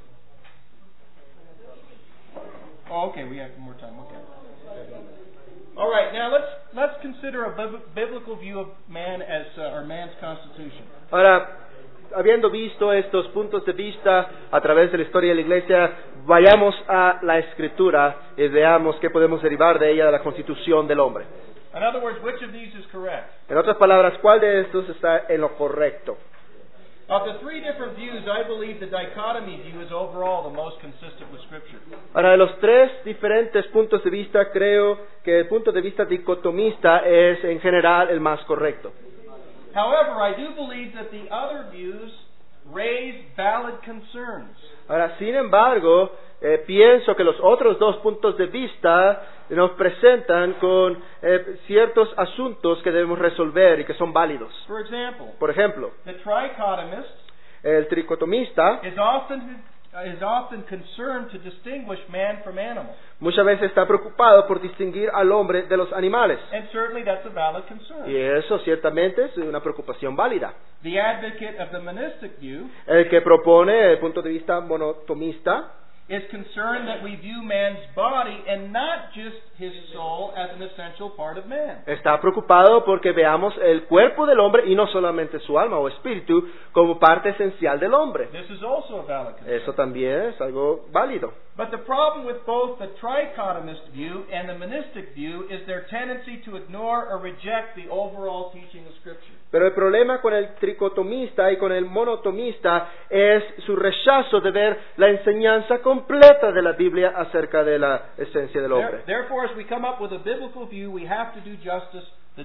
Oh, okay, we have more time. Okay. All right, now let's let's consider a bib- biblical view of man as uh, or man's constitution. Ahora, habiendo visto estos puntos de vista a través de la historia de la Iglesia, vayamos a la Escritura y veamos qué podemos derivar de ella de la constitución del hombre. In other words, which of these is correct? En otras palabras, ¿cuál de estos está en lo correcto? Of the three different views, I believe the dichotomy view is overall the most consistent with Scripture. Ahora, de los tres diferentes puntos de vista, creo que el punto de vista dicotomista es en general el más correcto. However, I do believe that the other views raise valid concerns. Ahora, sin embargo, eh, pienso que los otros dos puntos de vista nos presentan con eh, ciertos asuntos que debemos resolver y que son válidos. For example, Por ejemplo, the trichotomist el tricotomista is often is often concerned to distinguish man from animal, muchas veces está preocupado por distinguir al hombre de los animales. and certainly that's a valid concern. Y eso ciertamente es una preocupación válida. The advocate of the monistic view El que propone el punto de vista monotomista is concerned that we view man's body and not just his soul as an essential part of man. está preocupado porque veamos el cuerpo del hombre y no solamente su alma o espíritu como parte esencial del hombre. This is also a valid concern. Eso también es algo válido. But the problem with both the trichotomist view and the monistic view is their tendency to ignore or reject the overall teaching of Scripture. Pero el problema con el tricotomista y con el monotomista es su rechazo de ver la enseñanza completa de la Biblia acerca de la esencia del hombre. There- Therefore, as we come up with a biblical view, we have to do justice to,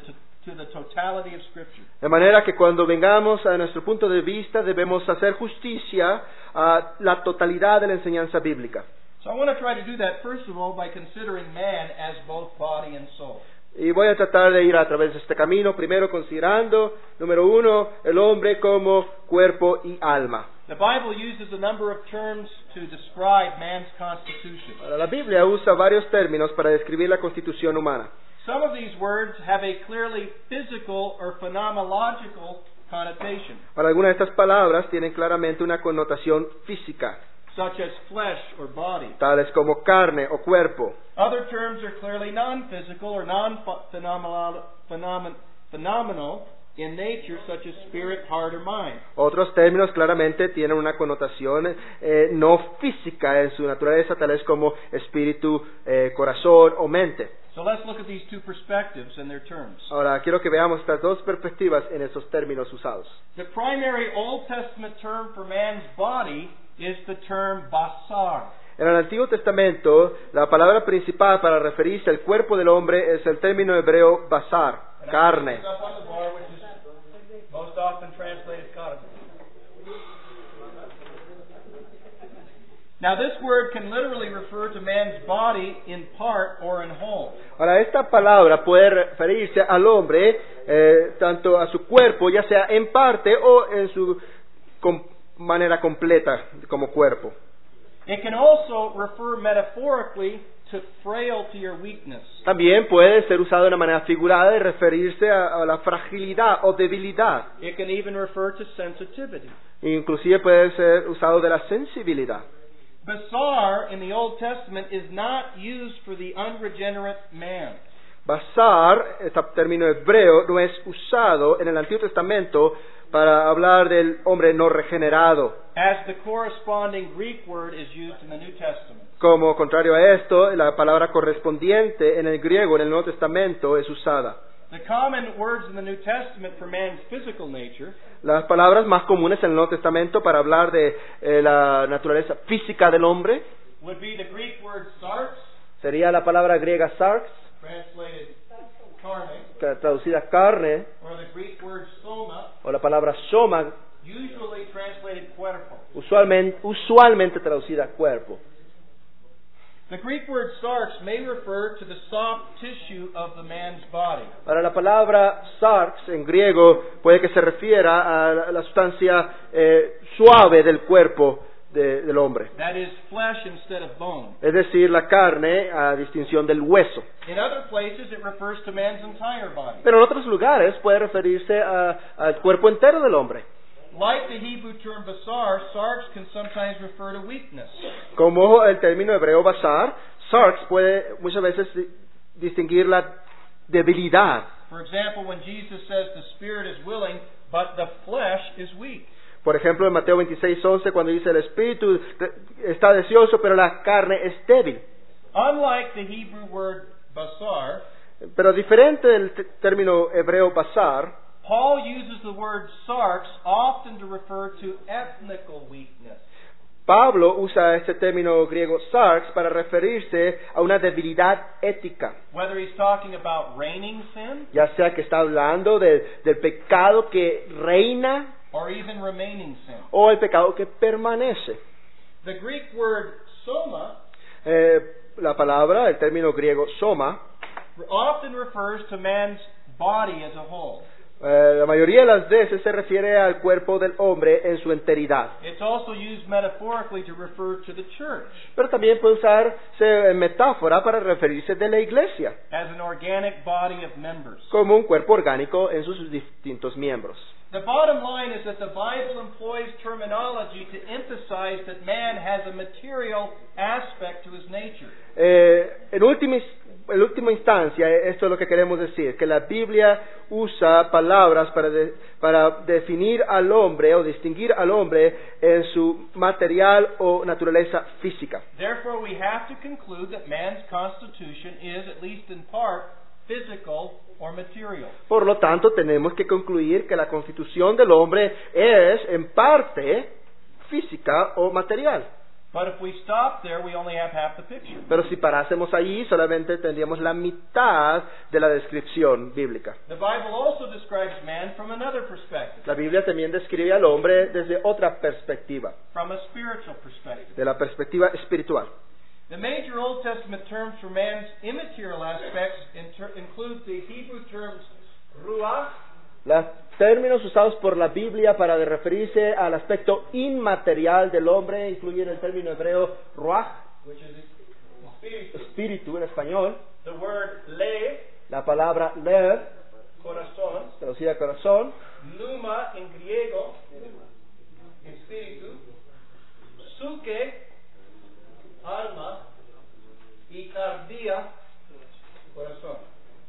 to the totality of Scripture. De manera que cuando vengamos a nuestro punto de vista debemos hacer justicia a la totalidad de la enseñanza bíblica. So I want to try to do that first of all by considering man as both body and soul. Y voy a tratar de ir a través de este camino, primero considerando, número uno, el hombre como cuerpo y alma. The Bible uses a number of terms to describe man's constitution. Ahora, la Biblia usa varios términos para describir la constitución humana. Some of these words have a clearly physical or phenomenological connotation, Ahora, algunas de estas palabras tienen claramente una connotación física, such as flesh or body. tales como carne o cuerpo. Other terms are clearly non-physical or non-phenomenal in nature, such as spirit, heart, or mind. Otros términos claramente tienen una connotación eh, no física en su naturaleza, tales como espíritu, eh, corazón o mente. So let's look at these two perspectives and their terms. Ahora, quiero que veamos estas dos perspectivas en esos términos usados. The primary Old Testament term for man's body is the term basar. En el Antiguo Testamento, la palabra principal para referirse al cuerpo del hombre es el término hebreo basar, carne. It's up on the bar, which is most often translated carne. Now this word can literally refer to man's body in part or in whole. Ahora, esta palabra puede referirse al hombre, eh, tanto a su cuerpo, ya sea en parte o en su com- manera completa como cuerpo. It can also refer metaphorically to frailty or weakness. También puede ser usado de una manera figurada y referirse a, a la fragilidad o debilidad. It can even refer to sensitivity. Inclusive puede ser usado de la sensibilidad. Basar in the Old Testament is not used for the unregenerate man. Basar, este término hebreo, no es usado en el Antiguo Testamento para hablar del hombre no regenerado. As the corresponding Greek word is used in the New Testament. Como contrario a esto, la palabra correspondiente en el griego en el Nuevo Testamento es usada. The common words in the New Testament for man's physical nature Las palabras más comunes en el Nuevo Testamento para hablar de eh, la naturaleza física del hombre would be the Greek word sarx, sería la palabra griega sarx, translated carne, tra- traducida carne, or the Greek word soma, o la palabra soma, usually translated cuerpo. usualmente, usualmente traducida cuerpo. The Greek word sarx may refer to the soft tissue of the man's body. Ahora, la palabra sarx en griego puede que se refiera a la, la sustancia eh, suave del cuerpo de- del hombre, That is flesh instead of bone. es decir, la carne a distinción del hueso. In other places it refers to man's entire body. Pero en otros lugares puede referirse a- al cuerpo entero del hombre. Like the Hebrew term basar, sarx can sometimes refer to weakness. Como el término hebreo basar, sarx puede muchas veces di- distinguir la debilidad. For example, when Jesus says the spirit is willing, but the flesh is weak. Por ejemplo, en Mateo veintiséis once, cuando dice el espíritu está deseoso, pero la carne es débil. Unlike the Hebrew word basar, Pero diferente del t- término hebreo basar, Paul uses the word sarx often to refer to ethnical weakness. Pablo usa este término griego sarx para referirse a una debilidad ética, Whether he's talking about reigning sin ya sea que está hablando de- del pecado que reina or even remaining sin. o el pecado que permanece. The Greek word soma Eh, la palabra, el término griego soma, often refers to man's body as a whole. eh, la mayoría de las veces se refiere al cuerpo del hombre en su enteridad. It's also used metaphorically to refer to the church Pero también puede usarse en metáfora para referirse de la iglesia, as an organic body of members. como un cuerpo orgánico en sus distintos miembros. The bottom line is that the Bible employs terminology to emphasize that man has a material aspect to his nature. Eh, en, última, en última instancia, esto es lo que queremos decir, que la Biblia usa palabras para, de- para definir al hombre o distinguir al hombre en su material o naturaleza física. Therefore, we have to conclude that man's constitution is, at least in part, physical or material. Por lo tanto, tenemos que concluir que la constitución del hombre es, en parte, física o material. But if we stop there, we only have half the picture. Pero si parásemos allí, solamente tendríamos la mitad de la descripción bíblica. The Bible also describes man from another perspective, La Biblia también describe al hombre desde otra perspectiva, from a spiritual perspective. de la perspectiva espiritual. The major Old Testament terms for man's immaterial aspects inter- include the Hebrew terms ruach, Los términos usados por la Biblia para referirse al aspecto inmaterial del hombre incluyen el término hebreo ruach, which is espíritu, espíritu en español, the word lev, la palabra lev, corazón, traducida corazón, pneuma en griego, espíritu, psuke, alma, y cardia, corazón.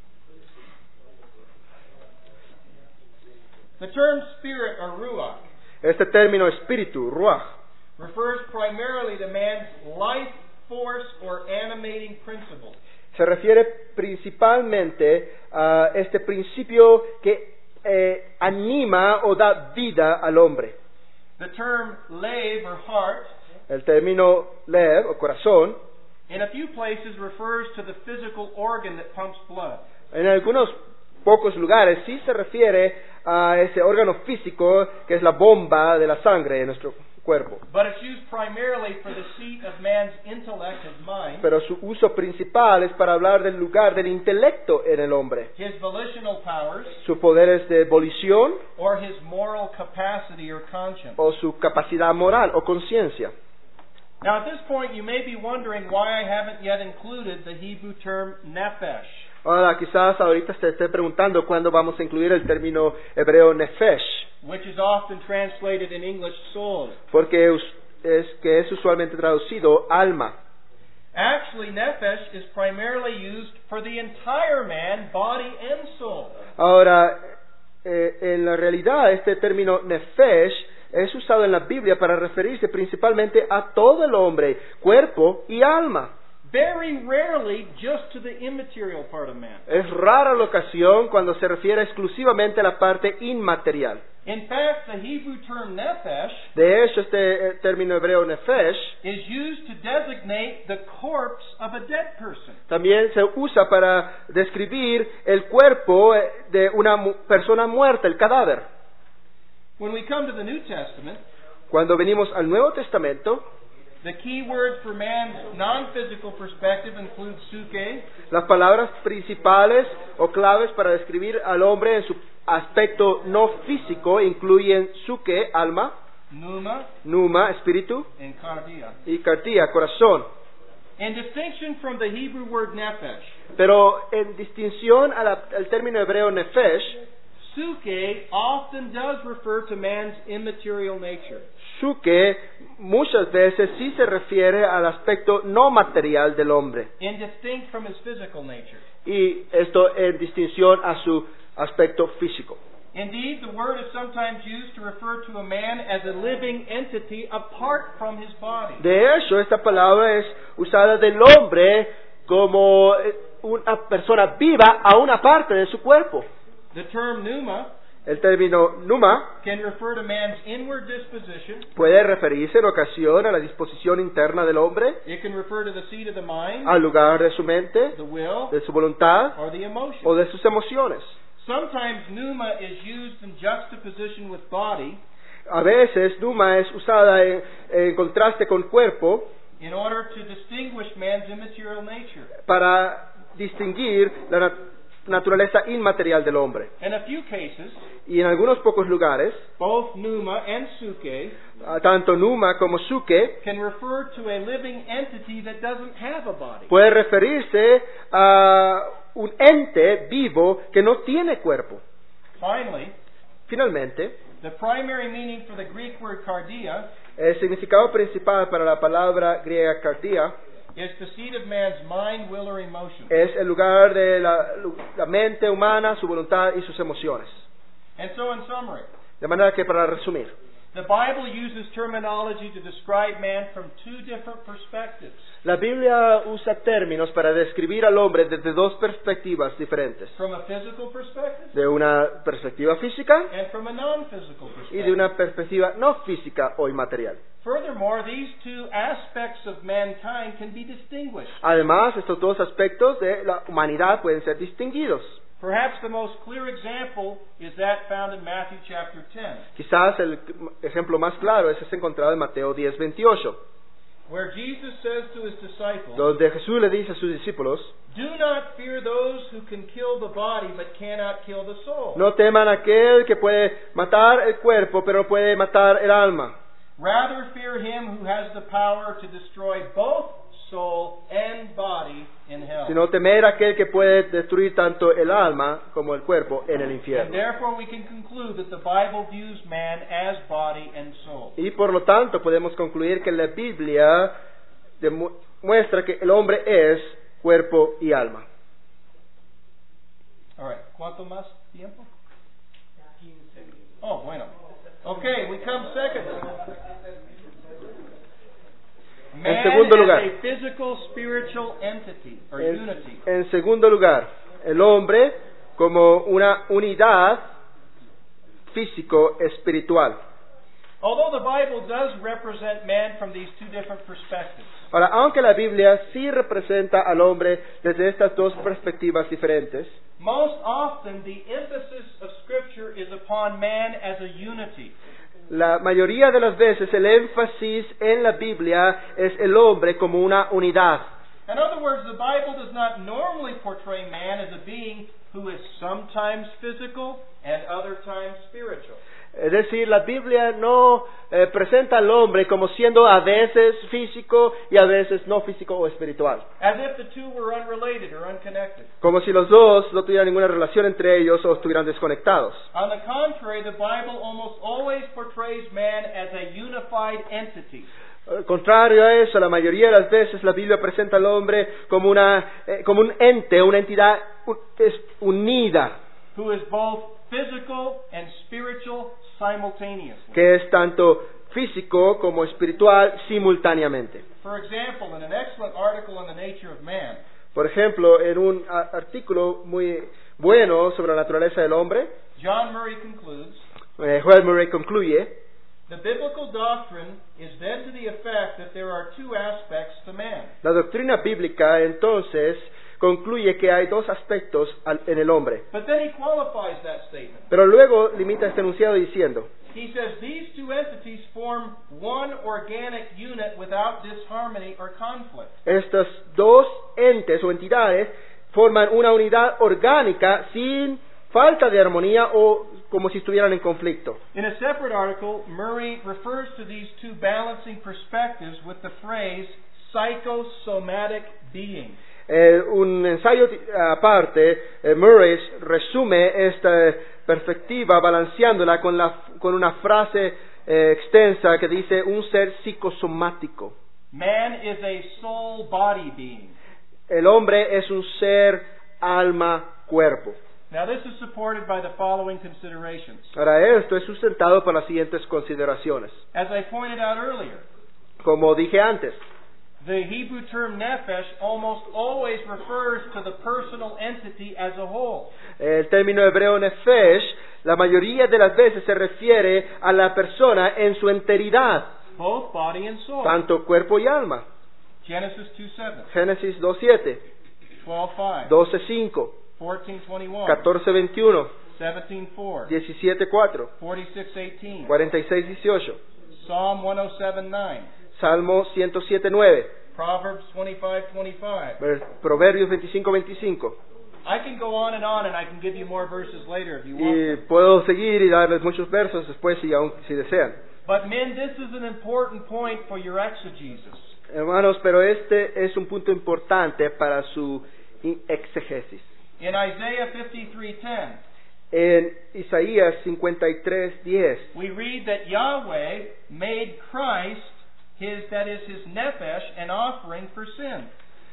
The term spirit or ruach este término espíritu, ruach, refers primarily to man's life force or animating principle. se refiere principalmente a este principio que eh, anima o da vida al hombre. The term lev or heart El término lev o corazón in a few places refers to the physical organ that pumps blood. en algunos pocos lugares sí se refiere a ese órgano físico que es la bomba de la sangre en nuestro cuerpo. But it's used primarily for the seat of man's intellect and mind, Pero su uso principal es para hablar del lugar del intelecto en el hombre, his volitional powers, sus poderes de volición or his moral capacity or conscience. o su capacidad moral o conciencia. Now, at this point, you may be wondering why I haven't yet included the Hebrew term nephesh. Ahora, quizás ahorita se esté preguntando cuándo vamos a incluir el término hebreo nefesh, Which is often translated in English soul. porque us- es que es usualmente traducido alma. Actually, nephesh is primarily used for the entire man, body and soul. Ahora, eh, en la realidad este término nefesh es usado en la Biblia para referirse principalmente a todo el hombre, cuerpo y alma. Very rarely just to the immaterial part of man. Es rara la ocasión cuando se refiere exclusivamente a la parte inmaterial. In fact, the Hebrew term nephesh De hecho, este eh, término hebreo nefesh is used to designate the corpse of a dead person. también se usa para describir el cuerpo eh, de una mu- persona muerta, el cadáver. When we come to the New Testament, Cuando venimos al Nuevo Testamento, the key words for man's non-physical perspective include suke, las palabras principales o claves para describir al hombre en su aspecto no físico incluyen suke, alma, pneuma, numa, espíritu, and cardia. y cardia, corazón. In distinction from the Hebrew word nephesh, Pero en distinción a la- al término hebreo nefesh, suke often does refer to man's immaterial nature. suke muchas veces sí se refiere al aspecto no material del hombre. In distinct from his physical nature. Y esto en distinción a su aspecto físico. Indeed, the word is sometimes used to refer to a man as a living entity apart from his body. De hecho, esta palabra es usada del hombre como eh, una persona viva a una parte de su cuerpo. The term pneuma El término numa can refer to man's inward disposition. puede referirse en ocasión a la disposición interna del hombre, It can refer to the seat of the mind, al lugar de su mente, the will, de su voluntad or the emotion. o de sus emociones. Sometimes pneuma is used in juxtaposition with body A veces numa es usada en, en contraste con cuerpo in order to distinguish man's immaterial nature. para distinguir la nat- naturaleza inmaterial del hombre. In a few cases, Y en algunos pocos lugares, both pneuma and suke ah, tanto numa como suke can refer to a living entity that doesn't have a body. puede referirse a un ente vivo que no tiene cuerpo. Finally, Finalmente, the primary meaning for the Greek word cardia el significado principal para la palabra griega cardia is the seat of man's mind, will, or emotion. es el lugar de la, la mente humana, su voluntad y sus emociones. And so, in summary, De manera que, para resumir, The Bible uses terminology to describe man from two different perspectives. La Biblia usa términos para describir al hombre desde dos perspectivas diferentes. From a physical perspective De una perspectiva física and from a non-physical y perspective. de una perspectiva no física o inmaterial. Furthermore, these two aspects of mankind can be distinguished. Además, estos dos aspectos de la humanidad pueden ser distinguidos. Perhaps the most clear example is that found in Matthew chapter ten, Quizás el ejemplo más claro es ese encontrado en Mateo diez veintiocho, where Jesus says to his disciples, donde Jesús le dice a sus discípulos: "Do not fear those who can kill the body but cannot kill the soul. no teman a aquel que puede matar el cuerpo, pero no puede matar el alma. Rather fear him who has the power to destroy both soul and body in hell." Sino temer a aquel que puede destruir tanto el alma como el cuerpo en el And infierno. therefore we can conclude that the Bible views man as body and soul. Y por lo tanto podemos concluir que la Biblia demu- muestra que el hombre es cuerpo y alma. All right, ¿cuánto más tiempo? Oh, bueno. Okay, we come second. Man segundo lugar. is a physical, spiritual entity or En, unity. en segundo lugar, el hombre como una unidad físico-espiritual. Although the Bible does represent man from these two different perspectives, Ahora, aunque la Biblia sí representa al hombre desde estas dos perspectivas diferentes, most often the emphasis of Scripture is upon man as a unity. la mayoría de las veces el énfasis en la Biblia es el hombre como una unidad. In other words, the Bible does not normally portray man as a being who is sometimes physical and other times spiritual. Es decir, la Biblia no eh, presenta al hombre como siendo a veces físico y a veces no físico o espiritual. As if the two were unrelated or unconnected. Como si los dos no tuvieran ninguna relación entre ellos o estuvieran desconectados. On the contrary, the Bible almost always portrays man as a unified entity. Al contrario a eso, la mayoría de las veces la Biblia presenta al hombre como, una, eh, como un ente, una entidad un- es unida, Who is both physical and spiritual simultaneously. que es tanto físico como espiritual simultáneamente. For example, in an excellent article on the nature of man, Por ejemplo, en un a- artículo muy bueno sobre la naturaleza del hombre, John Murray concludes, eh, Joel Murray concluye: the biblical doctrine is then to the effect that there are two aspects to man. la doctrina bíblica entonces concluye que hay dos aspectos al- en el hombre. But then he qualifies that statement. Pero luego limita este enunciado diciendo: He says these two entities form one organic unit without disharmony or conflict. estos dos entes o entidades forman una unidad orgánica sin falta de armonía o como si estuvieran en conflicto. In a separate article, Murray refers to these two balancing perspectives with the phrase psychosomatic being. Eh, un ensayo ti- aparte, eh, Murray resume esta perspectiva balanceándola con, la, con una frase eh, extensa que dice un ser psicosomático. Man is a soul-body being. El hombre es un ser alma-cuerpo. Now this is supported by the following considerations. Ahora, esto es sustentado por las siguientes consideraciones. As I pointed out earlier, Como dije antes, the Hebrew term nephesh almost always refers to the personal entity as a whole. el término hebreo nefesh, la mayoría de las veces se refiere a la persona en su enteridad, Both body and soul. tanto cuerpo y alma. Genesis two seven, Génesis dos siete, twelve five, doce cinco, fourteen twenty-one, catorce veintiuno, seventeen four, diecisiete cuatro, forty-six eighteen, cuarenta y seis dieciocho, Psalm one oh seven nine, Salmo ciento siete nueve, Proverbs twenty-five twenty-five. ver- Proverbios veinticinco veinticinco. I can go on and on, and I can give you more verses later if you Y want. puedo seguir y darles muchos versos después si, aún, si desean. But men, this is an important point for your exegesis. Hermanos, pero este es un punto importante para su i- exegesis. In Isaiah fifty-three ten, En Isaías cincuenta y tres diez we read that Yahweh made Christ his, that is his nephesh, an offering for sin.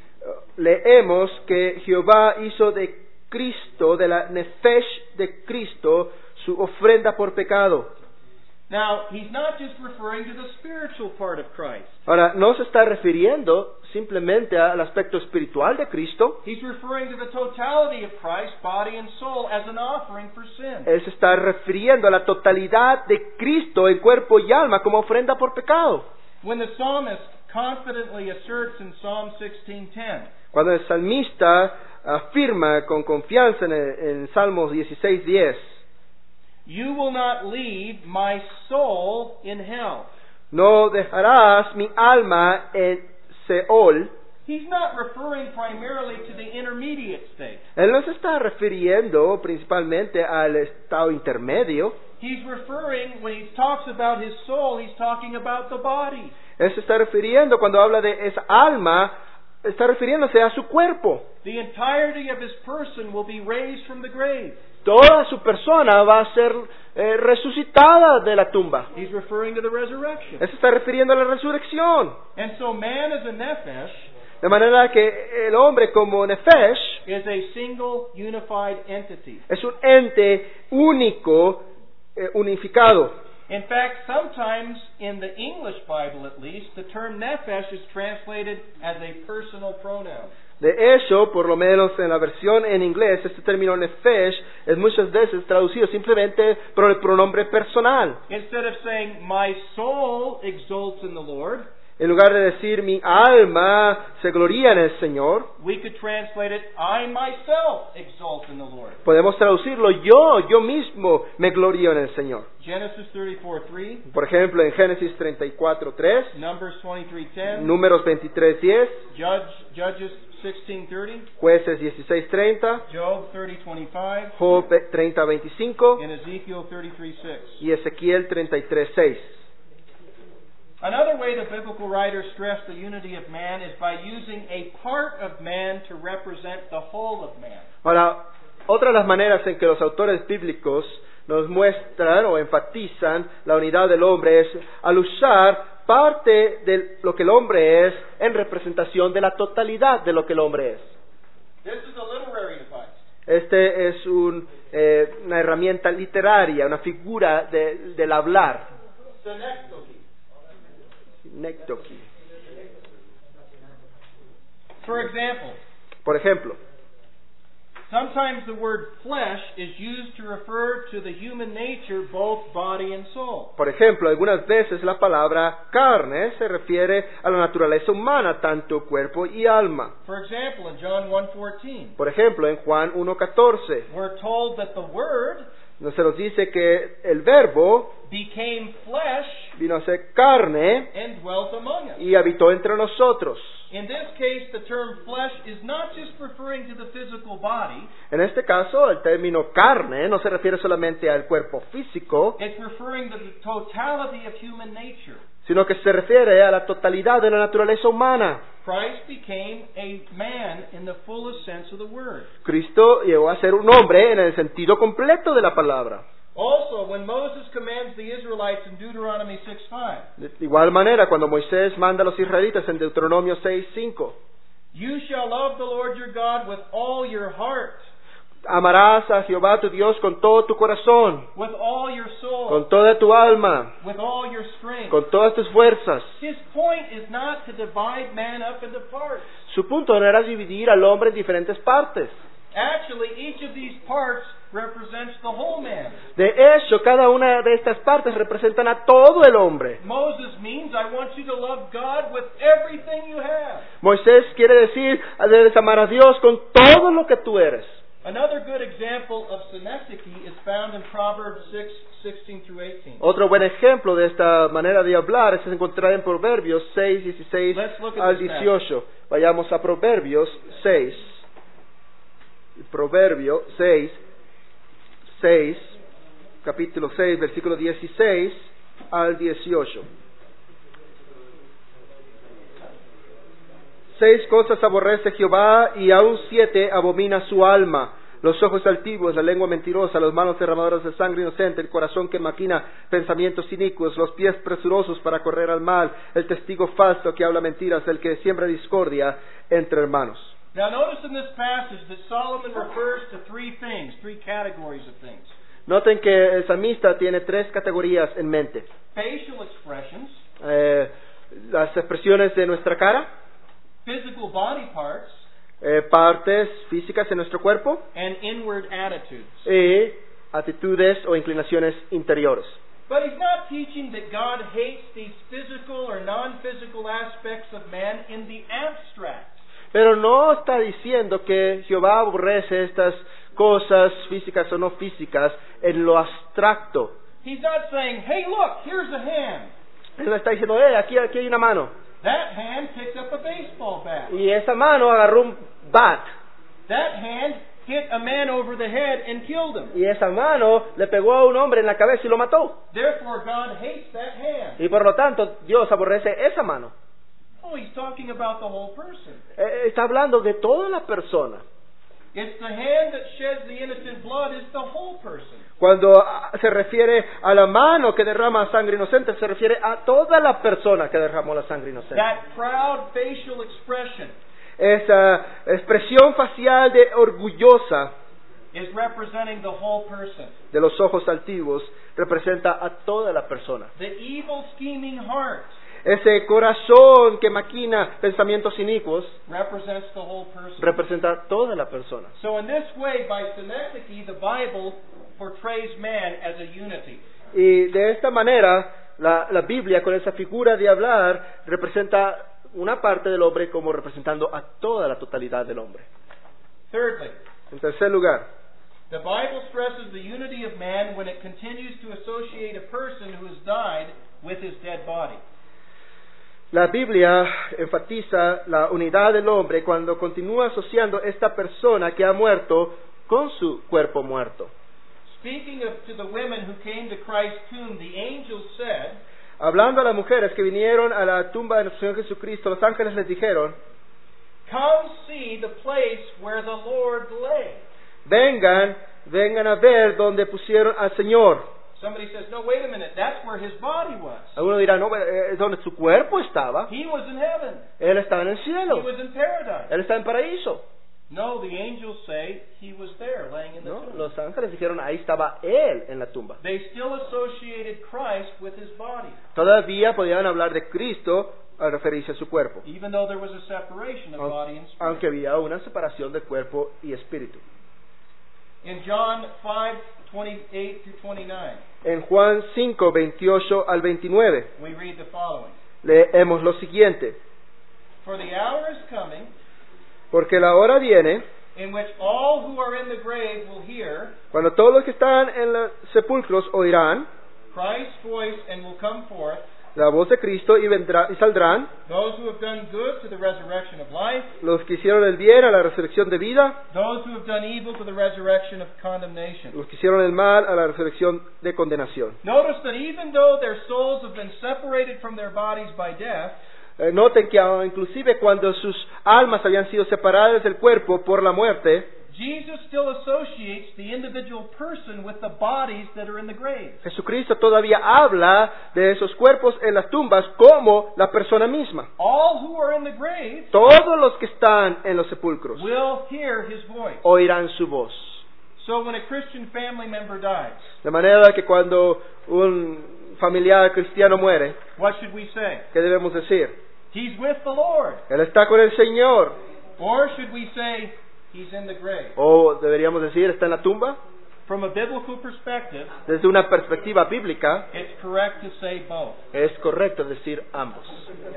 leemos que Jehová hizo de Cristo, de la nefesh de Cristo, su ofrenda por pecado. Now, he's not just referring to the spiritual part of Christ. Ahora, no se está refiriendo simplemente al aspecto espiritual de Cristo. He's referring to the totality of Christ, body and soul, as an offering for sin. Él se está refiriendo a la totalidad de Cristo en cuerpo y alma como ofrenda por pecado. When the psalmist confidently asserts in Psalm sixteen ten, Cuando el salmista afirma con confianza en, el, en Salmos dieciséis diez, "You will not leave my soul in hell." no dejarás mi alma en Seol. He's not referring primarily to the intermediate state. Él no se está refiriendo principalmente al estado intermedio. He's referring, when he talks about his soul, he's talking about the body. Él se está refiriendo, cuando habla de esa alma, está refiriéndose a su cuerpo. The entirety of his person will be raised from the grave. Toda su persona va a ser eh, resucitada de la tumba. He's referring to the resurrection. Él se está refiriendo a la resurrección. And so man as a nephesh De manera que el hombre como Nefesh is a single unified entity. es un ente único, eh, unificado. In fact, sometimes in the English Bible at least, the term nephesh is translated as a personal pronoun. De hecho, por lo menos en la versión en inglés, este término Nefesh es muchas veces traducido simplemente por el pronombre personal. Instead of saying, "My soul exults in the Lord," En lugar de decir mi alma se gloría en el Señor, we could translate it, "I myself exult in the Lord." podemos traducirlo yo, yo mismo me glorío en el Señor. Genesis thirty-four three, Por ejemplo, en Génesis treinta y cuatro tres, Numbers twenty-three ten, Números veintitrés diez, Judge, Judges sixteen thirty, Jueces dieciséis treinta, Job thirty twenty-five, Job treinta veinticinco and Ezekiel thirty-three six. y Ezequiel treinta y tres seis. Another way the biblical writers stress the unity of man is by using a part of man to represent the whole of man. Ahora, otra de las maneras en que los autores bíblicos nos muestran o enfatizan la unidad del hombre es al usar parte de lo que el hombre es en representación de la totalidad de lo que el hombre es. This is a literary device. Este es un, eh, una herramienta literaria, una figura de, del hablar. Synecdoche. Nectoki. For example, Por ejemplo, sometimes the word flesh is used to refer to the human nature, both body and soul. por ejemplo, algunas veces la palabra carne se refiere a la naturaleza humana, tanto cuerpo y alma. For example, in John one fourteen, Por ejemplo, en Juan uno catorce, we're told that the Word se nos dice que el verbo became flesh vino a ser carne and dwelt among us. y habitó entre nosotros. In this case, the term flesh is not just referring to the physical body, En este caso, el término carne no se refiere solamente al cuerpo físico, it's referring to the totality of human nature. sino que se refiere a la totalidad de la naturaleza humana. Christ became a man in the fullest sense of the word. Cristo llegó a ser un hombre en el sentido completo de la palabra. Also, when Moses commands the Israelites in Deuteronomy six five, De igual manera, cuando Moisés manda a los israelitas en Deuteronomio seis cinco, "You shall love the Lord your God with all your heart, amarás a Jehová tu Dios con todo tu corazón, with all your soul, con toda tu alma, with all your strength." con todas tus fuerzas. His point is not to divide man up into parts. Su punto no era dividir al hombre en diferentes partes. Actually, each of these parts represents the whole man. De hecho, cada una de estas partes representan a todo el hombre. Moses means, I want you to love God with everything you have. Moisés quiere decir, debes amar a Dios con todo lo que tú eres. Another good example of synecdoche is found in Proverbs six sixteen through eighteen. Otro buen ejemplo de esta manera de hablar es encontrar en Proverbios seis dieciséis Let's look at al this dieciocho. Vayamos a Proverbios seis. Proverbio seis, seis, capítulo seis, versículo dieciséis al dieciocho. Seis cosas aborrece Jehová y aún siete abomina su alma: los ojos altivos, la lengua mentirosa, las manos derramadoras de sangre inocente, el corazón que maquina pensamientos inicuos, los pies presurosos para correr al mal, el testigo falso que habla mentiras, el que siembra discordia entre hermanos. Now notice in this passage that Solomon refers to three things, three categories of things. Noten que el salmista tiene tres categorías en mente. facial expressions, Eh, las expresiones de nuestra cara, physical body parts, eh, partes físicas en nuestro cuerpo and inward attitudes. y actitudes o inclinaciones interiores. But he's not teaching that God hates these physical or non-physical aspects of man in the abstract. Pero no está diciendo que Jehová aborrece estas cosas físicas o no físicas en lo abstracto. He's not saying, hey, look, here's a hand. Él no está diciendo, eh, aquí, aquí hay una mano. That hand picked up a baseball bat. Y esa mano agarró un bat. That hand hit a man over the head and killed him. Y esa mano le pegó a un hombre en la cabeza y lo mató. Therefore, God hates that hand. Y por lo tanto, Dios aborrece esa mano. Oh, he's talking about the whole person. Eh, Está hablando de toda la persona. It's the hand that sheds the innocent blood is the whole person. Cuando ah, se refiere a la mano que derrama sangre inocente, se refiere a toda la persona que derramó la sangre inocente. That proud facial expression Esa expresión facial de orgullosa is representing the whole person. de los ojos altivos representa a toda la persona. The evil scheming heart Ese corazón que maquina pensamientos inicuos represents the whole person. representa a toda la persona. So in this way, by synecdoche, the Bible portrays man as a unity. Y de esta manera, la, la Biblia, con esa figura de hablar, representa una parte del hombre como representando a toda la totalidad del hombre. Thirdly, En tercer lugar, the Bible stresses the unity of man when it continues to associate a person who has died with his dead body. la Biblia enfatiza la unidad del hombre cuando continúa asociando esta persona que ha muerto con su cuerpo muerto. Speaking of to the women who came to Christ's tomb, the angels said, Hablando a las mujeres que vinieron a la tumba de nuestro Señor Jesucristo, los ángeles les dijeron, "Come see the place where the Lord lay." vengan, vengan a ver donde pusieron al Señor. Somebody says, "No, wait a minute. That's where his body was. Algunos dirán, no, es donde su cuerpo estaba. He was in heaven. Él estaba en el He cielo. was in paradise." Él está en paraíso. No, the angels say he was there, laying in the ¿No? tomb. Los ángeles dijeron, ahí estaba Él en la tumba. They still associated Christ with his body, Todavía podían hablar de Cristo al referirse a su cuerpo, even though there was a separation of body and spirit. aunque había una separación de cuerpo y espíritu. In John five twenty-eight through twenty-nine, En Juan cinco, veintiocho al veintinueve, we read the following: leemos lo siguiente. "For the hour is coming Porque la hora viene in which all who are in the grave will hear cuando todos los que están en los sepulcros oirán Christ's voice and will come forth, la voz de Cristo y, vendrá, y saldrán those who have done good to the resurrection of life, los que hicieron el bien a la resurrección de vida, those who have done evil to the resurrection of condemnation." los que hicieron el mal a la resurrección de condenación. Notice that even though their souls have been separated from their bodies by death, Eh, noten que ah, inclusive cuando sus almas habían sido separadas del cuerpo por la muerte, Jesus still associates the individual person with the bodies that are in the grave. Jesucristo todavía habla de esos cuerpos en las tumbas como la persona misma. All who are in the grave Todos los que están en los sepulcros will hear his voice. oirán su voz. So when a Christian family member dies, De manera que cuando un familiar cristiano muere, what should we say? ¿qué debemos decir? He's with the Lord. Él está con el Señor. Or should we say he's in the grave? O deberíamos decir, está en la tumba. From a biblical perspective, Desde una perspectiva bíblica, it's correct to say both. es correcto decir ambos.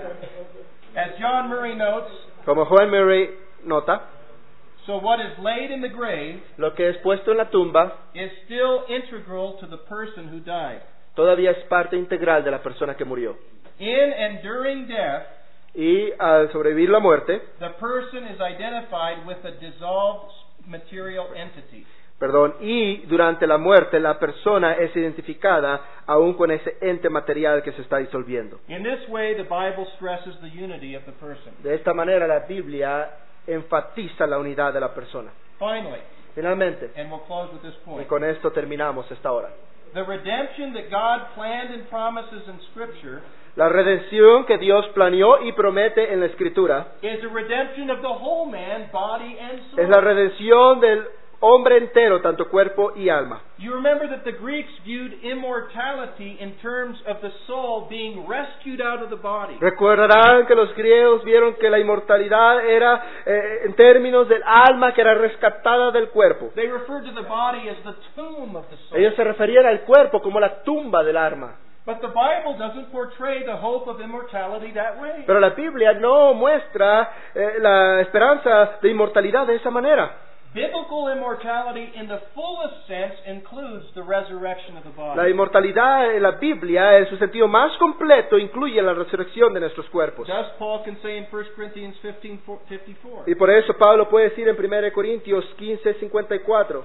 As John Murray notes, Como Juan Murray nota, so what is laid in the grave lo que es puesto en la tumba is still integral to the person who died. todavía es parte integral de la persona que murió. In and during death, Y al sobrevivir la muerte, the person is identified with a dissolved material entity. perdón, y durante la muerte la persona es identificada aún con ese ente material que se está disolviendo. In this way, the Bible stresses the unity of the person. De esta manera la Biblia enfatiza la unidad de la persona. Finally, Finalmente, and we'll close with this y point, con esto terminamos esta hora. the redemption that God planned and promises in Scripture La redención que Dios planeó y promete en la Escritura is a redemption of the whole man, body and soul. es la redención del hombre entero, tanto cuerpo y alma. You remember that the Greeks viewed immortality in terms of the soul being rescued out of the body. Recordarán que los griegos vieron que la inmortalidad era eh, en términos del alma que era rescatada del cuerpo. They referred to the body as the tomb of the soul. Ellos se referían al cuerpo como la tumba del alma. But the Bible doesn't portray the hope of immortality that way. Pero la Biblia no muestra eh, la esperanza de inmortalidad de esa manera. Biblical immortality in the fullest sense includes the resurrection of the body. La inmortalidad en la Biblia, en su sentido más completo, incluye la resurrección de nuestros cuerpos. Thus Paul can say in First Corinthians fifteen fifty-four. Y por eso Pablo puede decir en primera de Corintios quince cincuenta y cuatro.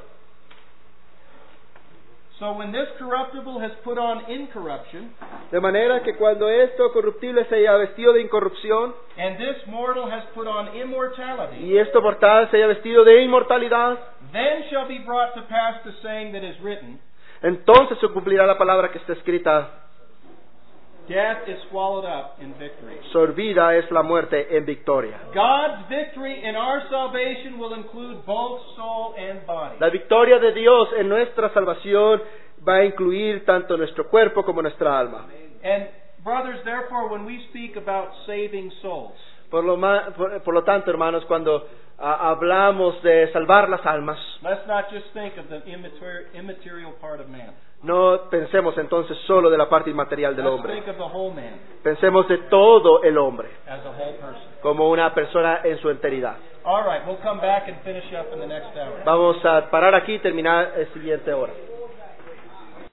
So when this corruptible has put on incorruption, De manera que cuando esto corruptible se haya vestido de incorrupción, and this mortal has put on immortality, y esto mortal se haya vestido de inmortalidad, then shall be brought to pass the saying that is written, entonces se cumplirá la palabra que está escrita: death is swallowed up in victory. sorbida es la muerte en victoria. God's victory in our salvation will include both soul and body. La victoria de Dios en nuestra salvación va a incluir tanto nuestro cuerpo como nuestra alma. And brothers, therefore, when we speak about saving souls, Por lo, ma- por, por lo tanto, hermanos, cuando ah, hablamos de salvar las almas, let's not just think of the immaterial, immaterial part of man. no pensemos entonces solo de la parte inmaterial del Let's hombre. think of the whole man Pensemos de todo el hombre, as a whole person. como una persona en su enteridad. All right, we'll come back and finish up in the next hour. Vamos a parar aquí y terminar el siguiente hora.